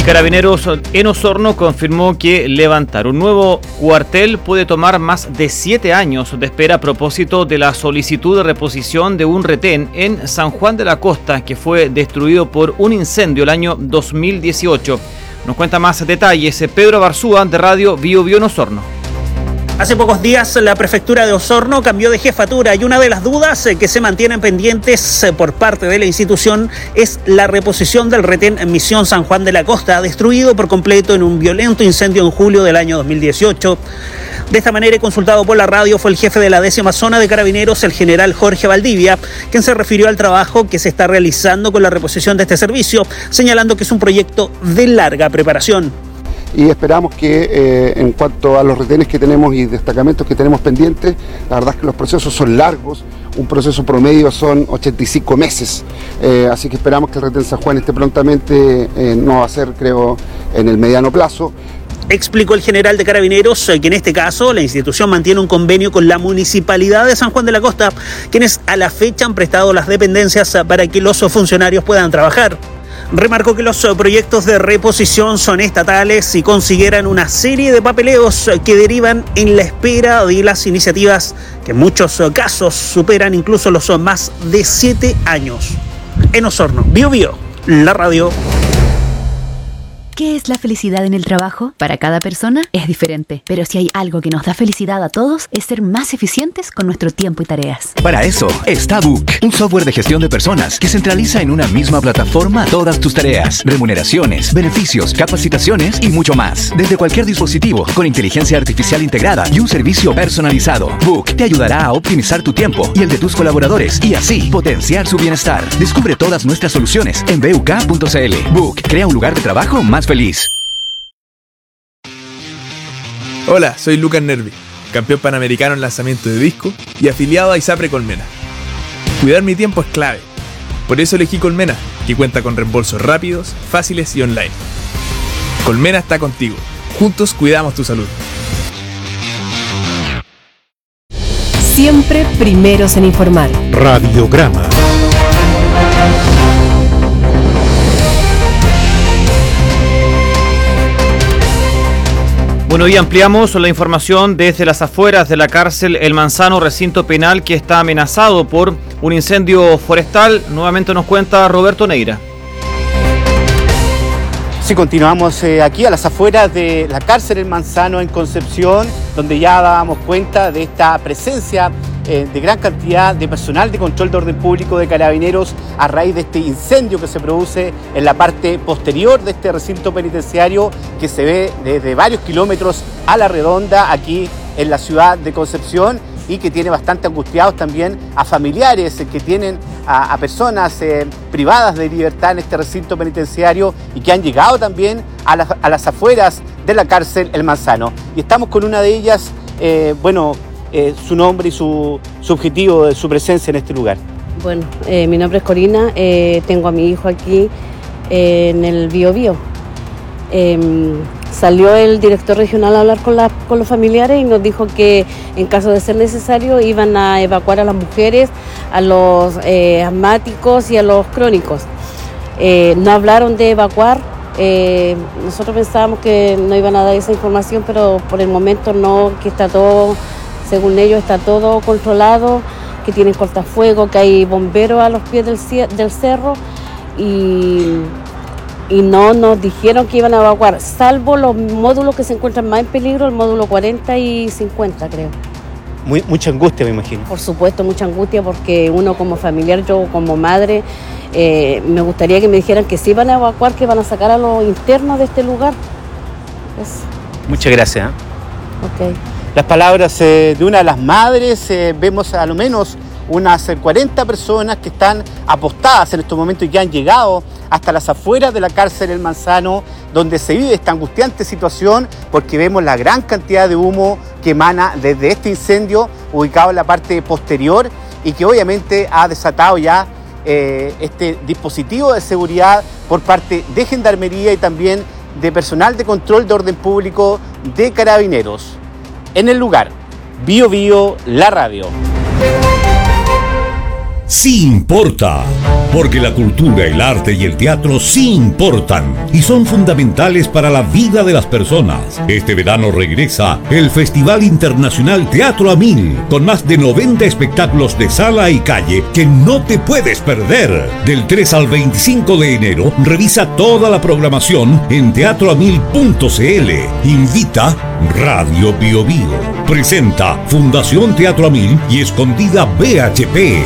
Carabineros en Osorno confirmó que levantar un nuevo cuartel puede tomar más de 7 años de espera a propósito de la solicitud de reposición de un retén en San Juan de la Costa que fue destruido por un incendio el año 2018. Nos cuenta más detalles Pedro Barzúa de Radio Bio Bio en Osorno. Hace pocos días la prefectura de Osorno cambió de jefatura y una de las dudas que se mantienen pendientes por parte de la institución es la reposición del retén en Misión San Juan de la Costa, destruido por completo en un violento incendio en julio del año 2018. De esta manera, consultado por la radio, fue el jefe de la 10ª zona de Carabineros, el general Jorge Valdivia, quien se refirió al trabajo que se está realizando con la reposición de este servicio, señalando que es un proyecto de larga preparación. Y esperamos que en cuanto a los retenes que tenemos y destacamentos que tenemos pendientes, la verdad es que los procesos son largos, un proceso promedio son 85 meses, así que esperamos que el retén San Juan esté prontamente, no va a ser creo en el mediano plazo. Explicó el general de Carabineros que en este caso la institución mantiene un convenio con la Municipalidad de San Juan de la Costa, quienes a la fecha han prestado las dependencias para que los funcionarios puedan trabajar. Remarcó que los proyectos de reposición son estatales y consideran una serie de papeleos que derivan en la espera de las iniciativas que en muchos casos superan incluso los más de 7 años. En Osorno, Bio Bio, la radio. ¿Qué es la felicidad en el trabajo? Para cada persona es diferente, pero si hay algo que nos da felicidad a todos es ser más eficientes con nuestro tiempo y tareas. Para eso está Book, un software de gestión de personas que centraliza en una misma plataforma todas tus tareas, remuneraciones, beneficios, capacitaciones y mucho más. Desde cualquier dispositivo, con inteligencia artificial integrada y un servicio personalizado. Book te ayudará a optimizar tu tiempo y el de tus colaboradores y así potenciar su bienestar. Descubre todas nuestras soluciones en buk.cl. Book crea un lugar de trabajo más feliz. Hola, soy Lucas Nervi, campeón panamericano en lanzamiento de disco y afiliado a ISAPRE Colmena. Cuidar mi tiempo es clave, por eso elegí Colmena, que cuenta con reembolsos rápidos, fáciles y online. Colmena está contigo, juntos cuidamos tu salud. Siempre primeros en informar. Radiograma. Bueno, y ampliamos la información desde las afueras de la cárcel El Manzano, recinto penal que está amenazado por un incendio forestal. Nuevamente nos cuenta Roberto Neira. Sí, continuamos aquí a las afueras de la cárcel El Manzano en Concepción, donde ya dábamos cuenta de esta presencia de gran cantidad de personal de control de orden público de Carabineros a raíz de este incendio que se produce en la parte posterior de este recinto penitenciario que se ve desde varios kilómetros a la redonda aquí en la ciudad de Concepción y que tiene bastante angustiados también a familiares que tienen a personas privadas de libertad en este recinto penitenciario y que han llegado también a las afueras de la cárcel El Manzano. Y estamos con una de ellas, su nombre y su objetivo de su presencia en este lugar. Bueno, mi nombre es Corina, tengo a mi hijo aquí en el Bio Bio. Salió el director regional a hablar con los familiares y nos dijo que en caso de ser necesario iban a evacuar a las mujeres, a los asmáticos y a los crónicos. No hablaron de evacuar, nosotros pensábamos que no iban a dar esa información, pero por el momento no, que está todo, según ellos está todo controlado, que tienen cortafuegos, que hay bomberos a los pies del cerro y no nos dijeron que iban a evacuar, salvo los módulos que se encuentran más en peligro, el módulo 40 y 50 creo. Mucha angustia, me imagino. Por supuesto, mucha angustia porque uno como familiar, yo como madre, me gustaría que me dijeran que sí van a evacuar, que van a sacar a los internos de este lugar. Muchas gracias. Ok. Las palabras de una de las madres, vemos a lo menos unas 40 personas que están apostadas en estos momentos y que han llegado hasta las afueras de la cárcel El Manzano, donde se vive esta angustiante situación porque vemos la gran cantidad de humo que emana desde este incendio ubicado en la parte posterior y que obviamente ha desatado ya este dispositivo de seguridad por parte de Gendarmería y también de personal de control de orden público de Carabineros. En el lugar, Bio Bio, la radio. Sí importa, porque la cultura, el arte y el teatro sí importan y son fundamentales para la vida de las personas. Este verano regresa el Festival Internacional Teatro a Mil, con más de 90 espectáculos de sala y calle que no te puedes perder. Del 3 al 25 de enero, revisa toda la programación en teatroamil.cl. Invita Radio Bio Bio. Presenta Fundación Teatro a Mil y Escondida BHP.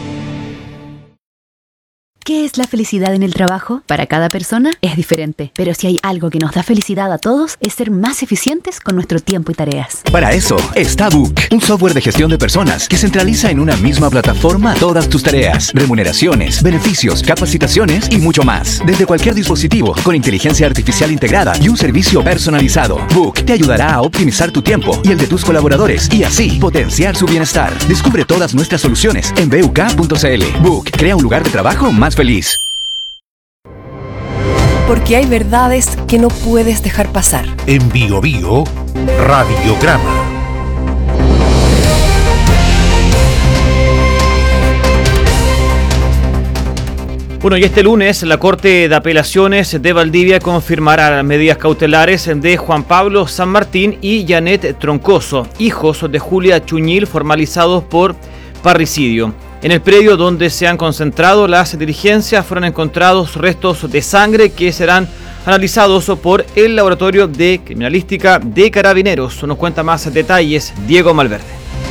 ¿Qué es la felicidad en el trabajo? Para cada persona es diferente, pero si hay algo que nos da felicidad a todos es ser más eficientes con nuestro tiempo y tareas. Para eso está Book, un software de gestión de personas que centraliza en una misma plataforma todas tus tareas, remuneraciones, beneficios, capacitaciones y mucho más. Desde cualquier dispositivo, con inteligencia artificial integrada y un servicio personalizado. Book te ayudará a optimizar tu tiempo y el de tus colaboradores y así potenciar su bienestar. Descubre todas nuestras soluciones en buk.cl. Book crea un lugar de trabajo más feliz. Porque hay verdades que no puedes dejar pasar. En Bio Bio, Radiograma. Bueno, y este lunes la Corte de Apelaciones de Valdivia confirmará las medidas cautelares de Juan Pablo San Martín y Janet Troncoso, hijos de Julia Chuñil, formalizados por parricidio. En el predio donde se han concentrado las diligencias fueron encontrados restos de sangre que serán analizados por el Laboratorio de Criminalística de Carabineros. Nos cuenta más detalles Diego Malverde.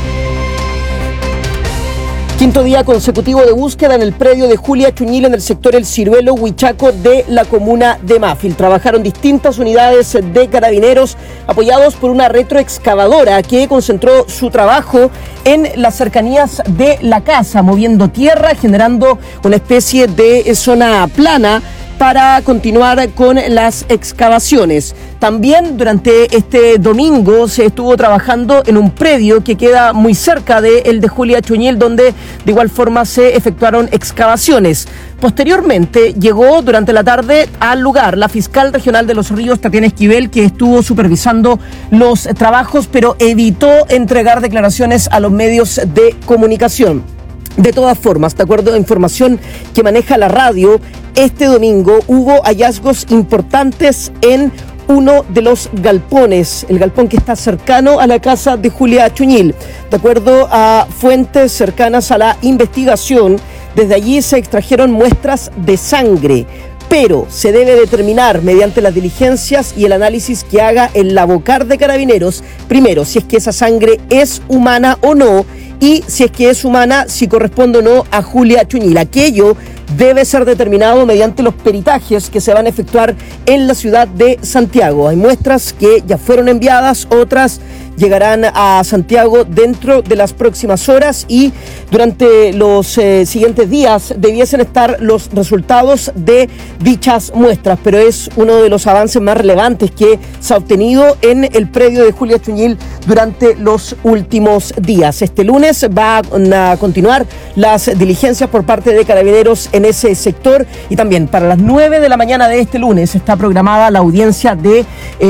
Quinto día consecutivo de búsqueda en el predio de Julia Chuñil en el sector El Ciruelo, Huichaco, de la comuna de Mafil. Trabajaron distintas unidades de Carabineros apoyados por una retroexcavadora que concentró su trabajo en las cercanías de la casa, moviendo tierra, generando una especie de zona plana para continuar con las excavaciones. También durante este domingo se estuvo trabajando en un predio que queda muy cerca del de Julia Chuñil, donde de igual forma se efectuaron excavaciones. Posteriormente llegó durante la tarde al lugar la fiscal regional de Los Ríos, Tatiana Esquivel, que estuvo supervisando los trabajos, pero evitó entregar declaraciones a los medios de comunicación. De todas formas, de acuerdo a información que maneja la radio, este domingo hubo hallazgos importantes en uno de los galpones, el galpón que está cercano a la casa de Julia Chuñil. De acuerdo a fuentes cercanas a la investigación, desde allí se extrajeron muestras de sangre, pero se debe determinar mediante las diligencias y el análisis que haga el Labocar de Carabineros, primero, si es que esa sangre es humana o no, y si es que es humana, si corresponde o no a Julia Chuñil. Aquello debe ser determinado mediante los peritajes que se van a efectuar en la ciudad de Santiago. Hay muestras que ya fueron enviadas, otras llegarán a Santiago dentro de las próximas horas y durante los siguientes días debiesen estar los resultados de dichas muestras, pero es uno de los avances más relevantes que se ha obtenido en el predio de Julia Chuñil durante los últimos días. Este lunes va a continuar las diligencias por parte de Carabineros en ese sector y también para las 9 de la mañana de este lunes está programada la audiencia de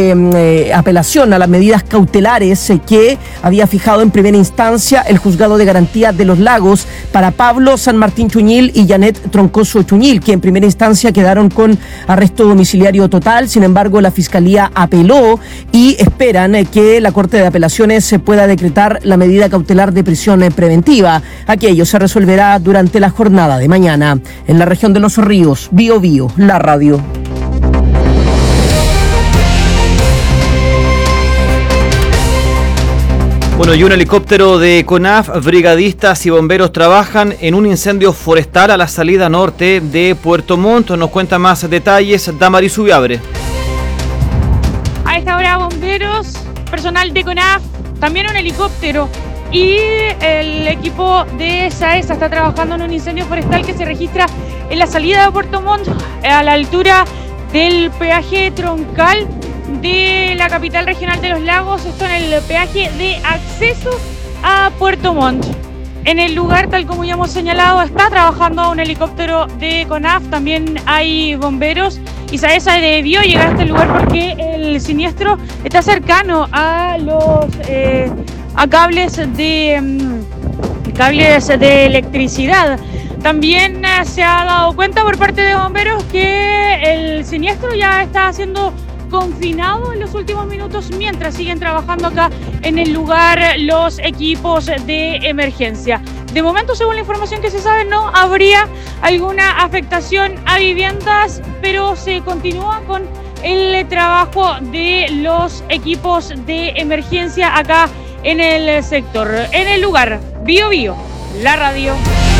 apelación a las medidas cautelares que había fijado en primera instancia el Juzgado de Garantía de los Lagos para Pablo San Martín Chuñil y Janet Troncoso Chuñil, que en primera instancia quedaron con arresto domiciliario total. Sin embargo, la Fiscalía apeló y esperan que la Corte de Apelaciones se pueda decretar la medida cautelar de prisión preventiva. Aquello se resolverá durante la jornada de mañana. En la región de Los Ríos, Bio Bio, la radio. Bueno, y un helicóptero de CONAF, brigadistas y bomberos trabajan en un incendio forestal a la salida norte de Puerto Montt. Nos cuenta más detalles Damaris Ubiabre. A esta hora bomberos, personal de CONAF, también un helicóptero y el equipo de SAESA está trabajando en un incendio forestal que se registra en la salida de Puerto Montt a la altura del peaje troncal de la capital regional de los lagos, esto en el peaje de acceso a Puerto Montt. En el lugar, tal como ya hemos señalado, está trabajando un helicóptero de CONAF, también hay bomberos y SAESA debió llegar a este lugar porque el siniestro está cercano a los cables de electricidad. También se ha dado cuenta por parte de bomberos que el siniestro ya está siendo confinado en los últimos minutos mientras siguen trabajando acá en el lugar los equipos de emergencia. De momento, según la información que se sabe, no habría alguna afectación a viviendas, pero se continúa con el trabajo de los equipos de emergencia acá en el sector. En el lugar, Bio Bio, la radio.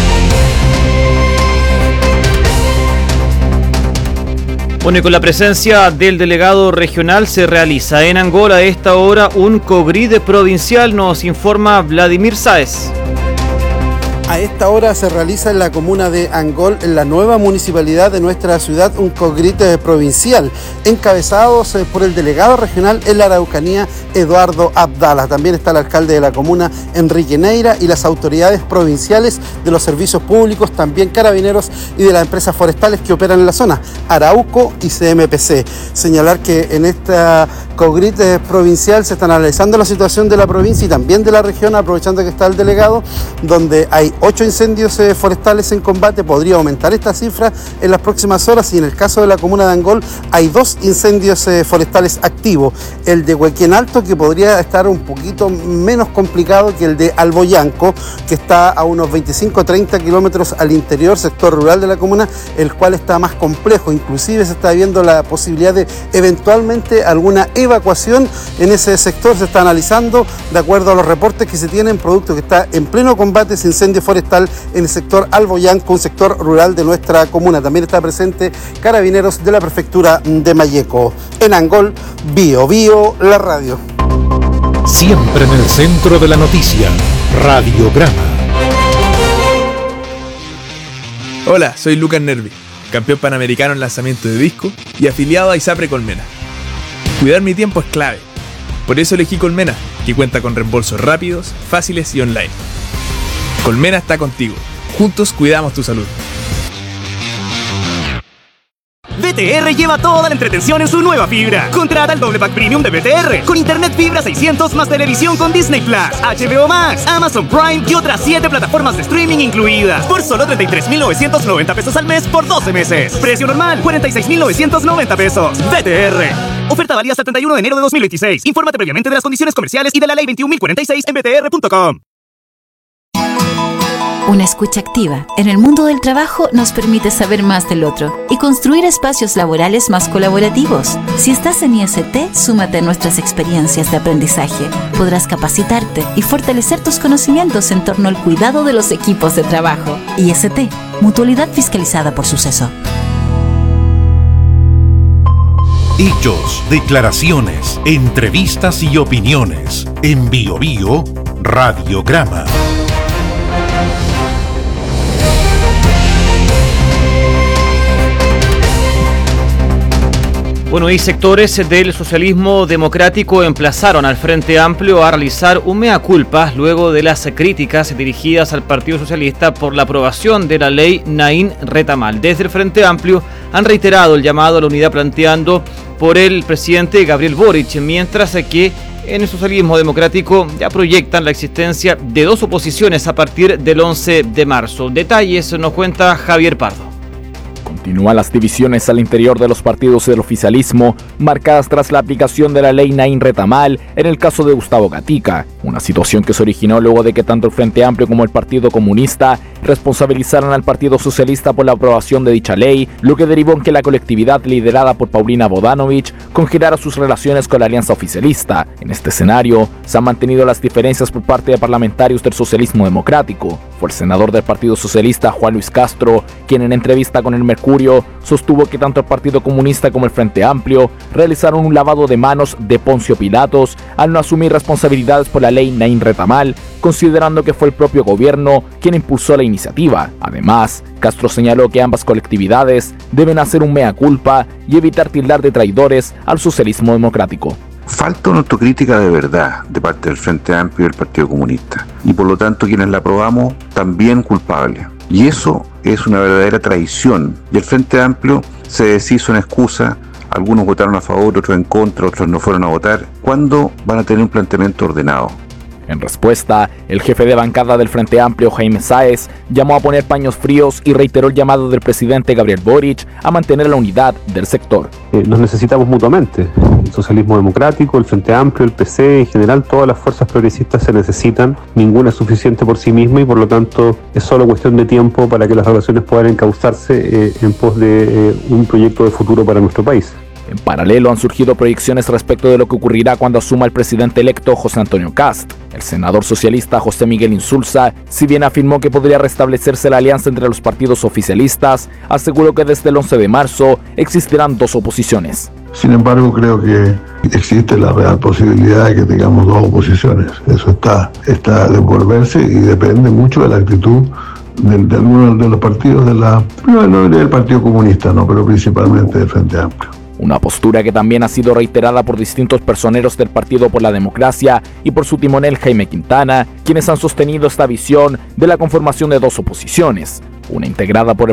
Bueno, y con la presencia del delegado regional se realiza en Angola a esta hora un COGRID provincial, nos informa Vladimir Sáez. A esta hora se realiza en la comuna de Angol, en la nueva municipalidad de nuestra ciudad, un COGRID provincial, encabezados por el delegado regional en la Araucanía, Eduardo Abdala. También está el alcalde de la comuna, Enrique Neira, y las autoridades provinciales de los servicios públicos, también carabineros y de las empresas forestales que operan en la zona, Arauco y CMPC. Señalar que en esta COGRID provincial se está analizando la situación de la provincia y también de la región, aprovechando que está el delegado, donde hay 8 incendios forestales en combate. Podría aumentar esta cifra en las próximas horas, y en el caso de la comuna de Angol hay 2 incendios forestales activos. El de Huequén Alto, que podría estar un poquito menos complicado que el de Alboyanco, que está a unos 25-30 kilómetros al interior, sector rural de la comuna, el cual está más complejo. Inclusive se está viendo la posibilidad de eventualmente alguna evacuación en ese sector. Se está analizando de acuerdo a los reportes que se tienen, producto que está en pleno combate ese incendio forestal en el sector Alboyanco, un sector rural de nuestra comuna. También está presente carabineros de la prefectura de Malleco. En Angol, Bio Bio, la radio. Siempre en el centro de la noticia, Radiograma. Hola, soy Lucas Nervi, campeón panamericano en lanzamiento de disco y afiliado a ISAPRE Colmena. Cuidar mi tiempo es clave. Por eso elegí Colmena, que cuenta con reembolsos rápidos, fáciles y online. Colmena está contigo. Juntos cuidamos tu salud. BTR lleva toda la entretención en su nueva fibra. Contrata el doble pack premium de BTR con internet fibra 600 más televisión con Disney Plus, HBO Max, Amazon Prime y otras 7 plataformas de streaming incluidas por solo 33.990 pesos al mes por 12 meses. Precio normal 46.990 pesos. BTR. Oferta válida hasta el 31 de enero de 2026. Infórmate previamente de las condiciones comerciales y de la ley 21.046 en btr.com. Una escucha activa en el mundo del trabajo nos permite saber más del otro y construir espacios laborales más colaborativos. Si estás en IST, súmate a nuestras experiencias de aprendizaje. Podrás capacitarte y fortalecer tus conocimientos en torno al cuidado de los equipos de trabajo. IST, mutualidad fiscalizada por Suceso. Hechos, declaraciones, entrevistas y opiniones. En Bio Bio, Radiograma. Bueno, y sectores del socialismo democrático emplazaron al Frente Amplio a realizar un mea culpa luego de las críticas dirigidas al Partido Socialista por la aprobación de la ley Nain Retamal. Desde el Frente Amplio han reiterado el llamado a la unidad planteando por el presidente Gabriel Boric, mientras que en el socialismo democrático ya proyectan la existencia de 2 oposiciones a partir del 11 de marzo. Detalles nos cuenta Javier Pardo. Continúan las divisiones al interior de los partidos del oficialismo, marcadas tras la aplicación de la ley Nain Retamal en el caso de Gustavo Gatica, una situación que se originó luego de que tanto el Frente Amplio como el Partido Comunista responsabilizaran al Partido Socialista por la aprobación de dicha ley, lo que derivó en que la colectividad liderada por Paulina Bodanovich congelara sus relaciones con la alianza oficialista. En este escenario, se han mantenido las diferencias por parte de parlamentarios del socialismo democrático. Fue el senador del Partido Socialista, Juan Luis Castro, quien en entrevista con el Mercurio sostuvo que tanto el Partido Comunista como el Frente Amplio realizaron un lavado de manos de Poncio Pilatos al no asumir responsabilidades por la ley Nain Retamal, considerando que fue el propio gobierno quien impulsó la iniciativa. Además, Castro señaló que ambas colectividades deben hacer un mea culpa y evitar tildar de traidores al socialismo democrático. Falta una autocrítica de verdad de parte del Frente Amplio y del Partido Comunista, y por lo tanto quienes la aprobamos también culpables. Y eso es una verdadera traición. Y el Frente Amplio se deshizo en excusa, algunos votaron a favor, otros en contra, otros no fueron a votar. ¿Cuándo van a tener un planteamiento ordenado? En respuesta, el jefe de bancada del Frente Amplio, Jaime Sáez, llamó a poner paños fríos y reiteró el llamado del presidente Gabriel Boric a mantener la unidad del sector. Nos necesitamos mutuamente. El socialismo democrático, el Frente Amplio, el PC, en general todas las fuerzas progresistas se necesitan. Ninguna es suficiente por sí misma y por lo tanto es solo cuestión de tiempo para que las relaciones puedan encauzarse en pos de un proyecto de futuro para nuestro país. En paralelo han surgido proyecciones respecto de lo que ocurrirá cuando asuma el presidente electo José Antonio Kast. El senador socialista José Miguel Insulza, si bien afirmó que podría restablecerse la alianza entre los partidos oficialistas, aseguró que desde el 11 de marzo existirán dos oposiciones. Sin embargo, creo que existe la real posibilidad de que tengamos dos oposiciones. Eso está de por verse y depende mucho de la actitud de algunos de los partidos no del Partido Comunista, no, pero principalmente del Frente Amplio. Una postura que también ha sido reiterada por distintos personeros del Partido por la Democracia y por su timonel Jaime Quintana, quienes han sostenido esta visión de la conformación de dos oposiciones, una integrada por el